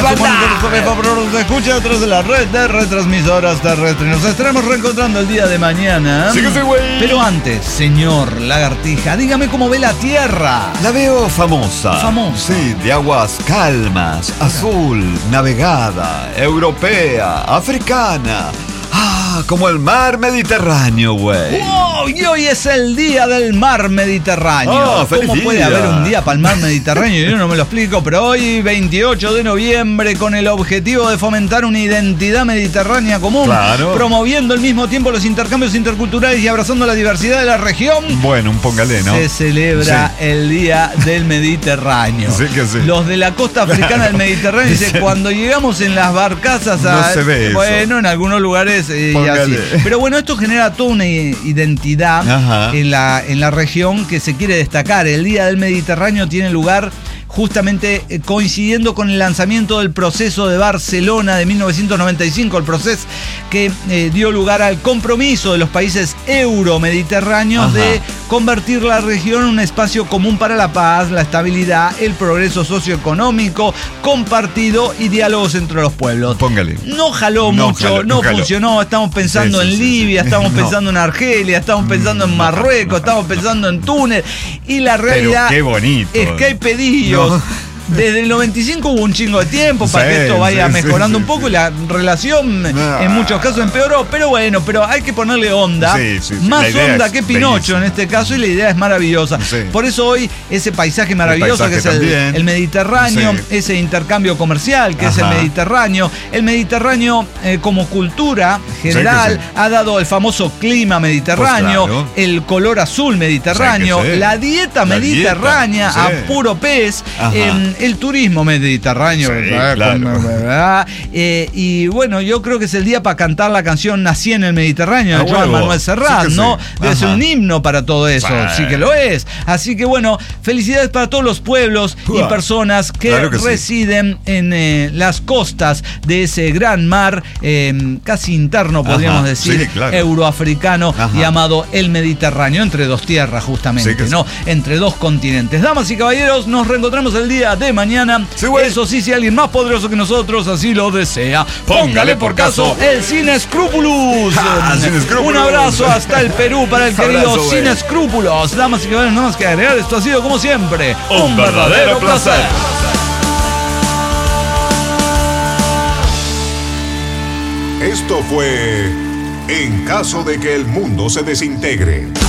Speaker 8: por nos escucha a través de la red de retransmisoras terrestres. Nos estaremos reencontrando el día de mañana.
Speaker 3: Sí que sí, güey.
Speaker 8: Pero antes, señor Lagartija, dígame cómo ve la Tierra.
Speaker 3: La veo famosa. Sí, de aguas calmas, azul, navegada, europea, africana. Como el mar Mediterráneo, güey.
Speaker 8: ¡Wow! Y hoy es el día del mar Mediterráneo. ¿Cómo puede haber un día para el mar Mediterráneo? Yo no me lo explico, pero hoy, 28 de noviembre, con el objetivo de fomentar una identidad mediterránea común, promoviendo al mismo tiempo los intercambios interculturales y abrazando la diversidad de la región.
Speaker 3: Bueno, un póngale, ¿no?
Speaker 8: Se celebra el Día del Mediterráneo.
Speaker 3: Sí que sí.
Speaker 8: Los de la costa africana del Mediterráneo dicen, cuando llegamos en las barcazas
Speaker 3: no se ve
Speaker 8: bueno, en algunos lugares así. Pero bueno, esto genera toda una identidad en la región que se quiere destacar. El Día del Mediterráneo tiene lugar justamente coincidiendo con el lanzamiento del proceso de Barcelona de 1995, el proceso que dio lugar al compromiso de los países euromediterráneos de convertir la región en un espacio común para la paz, la estabilidad, el progreso socioeconómico compartido y diálogos entre los pueblos.
Speaker 3: Póngale.
Speaker 8: No jaló mucho, no funcionó. Estamos pensando en Libia, estamos pensando en Argelia, estamos pensando en Marruecos, estamos pensando en Túnez, y la realidad
Speaker 3: qué bonito.
Speaker 8: Es que hay pedillos. Desde el 95 hubo un chingo de tiempo para que esto vaya mejorando un poco y la relación en muchos casos empeoró, pero bueno, pero hay que ponerle onda, más onda que Pinocho en este caso, y la idea es maravillosa. Por eso hoy ese paisaje maravilloso que es el Mediterráneo, ese intercambio comercial que es el Mediterráneo como cultura general ha dado el famoso clima mediterráneo, el color azul mediterráneo, la dieta mediterránea a puro pez, el turismo mediterráneo, y bueno, yo creo que es el día para cantar la canción Nací en el Mediterráneo de Joan Manuel Serrat, ¿no? Debe ser un himno para todo eso, sí que lo es. Así que bueno, felicidades para todos los pueblos y personas que residen en las costas de ese gran mar, casi interno, podríamos decir, euroafricano, llamado el Mediterráneo, entre dos tierras justamente, ¿no? Entre dos continentes. Damas y caballeros, nos reencontramos el día de mañana. Eso sí, si alguien más poderoso que nosotros así lo desea, póngale por caso el Sin Escrúpulos. Un abrazo hasta el Perú para el querido Sin Escrúpulos. Damas y caballeros, nada más que agregar, esto ha sido como siempre un verdadero placer.
Speaker 6: Esto fue En caso de que el mundo se desintegre.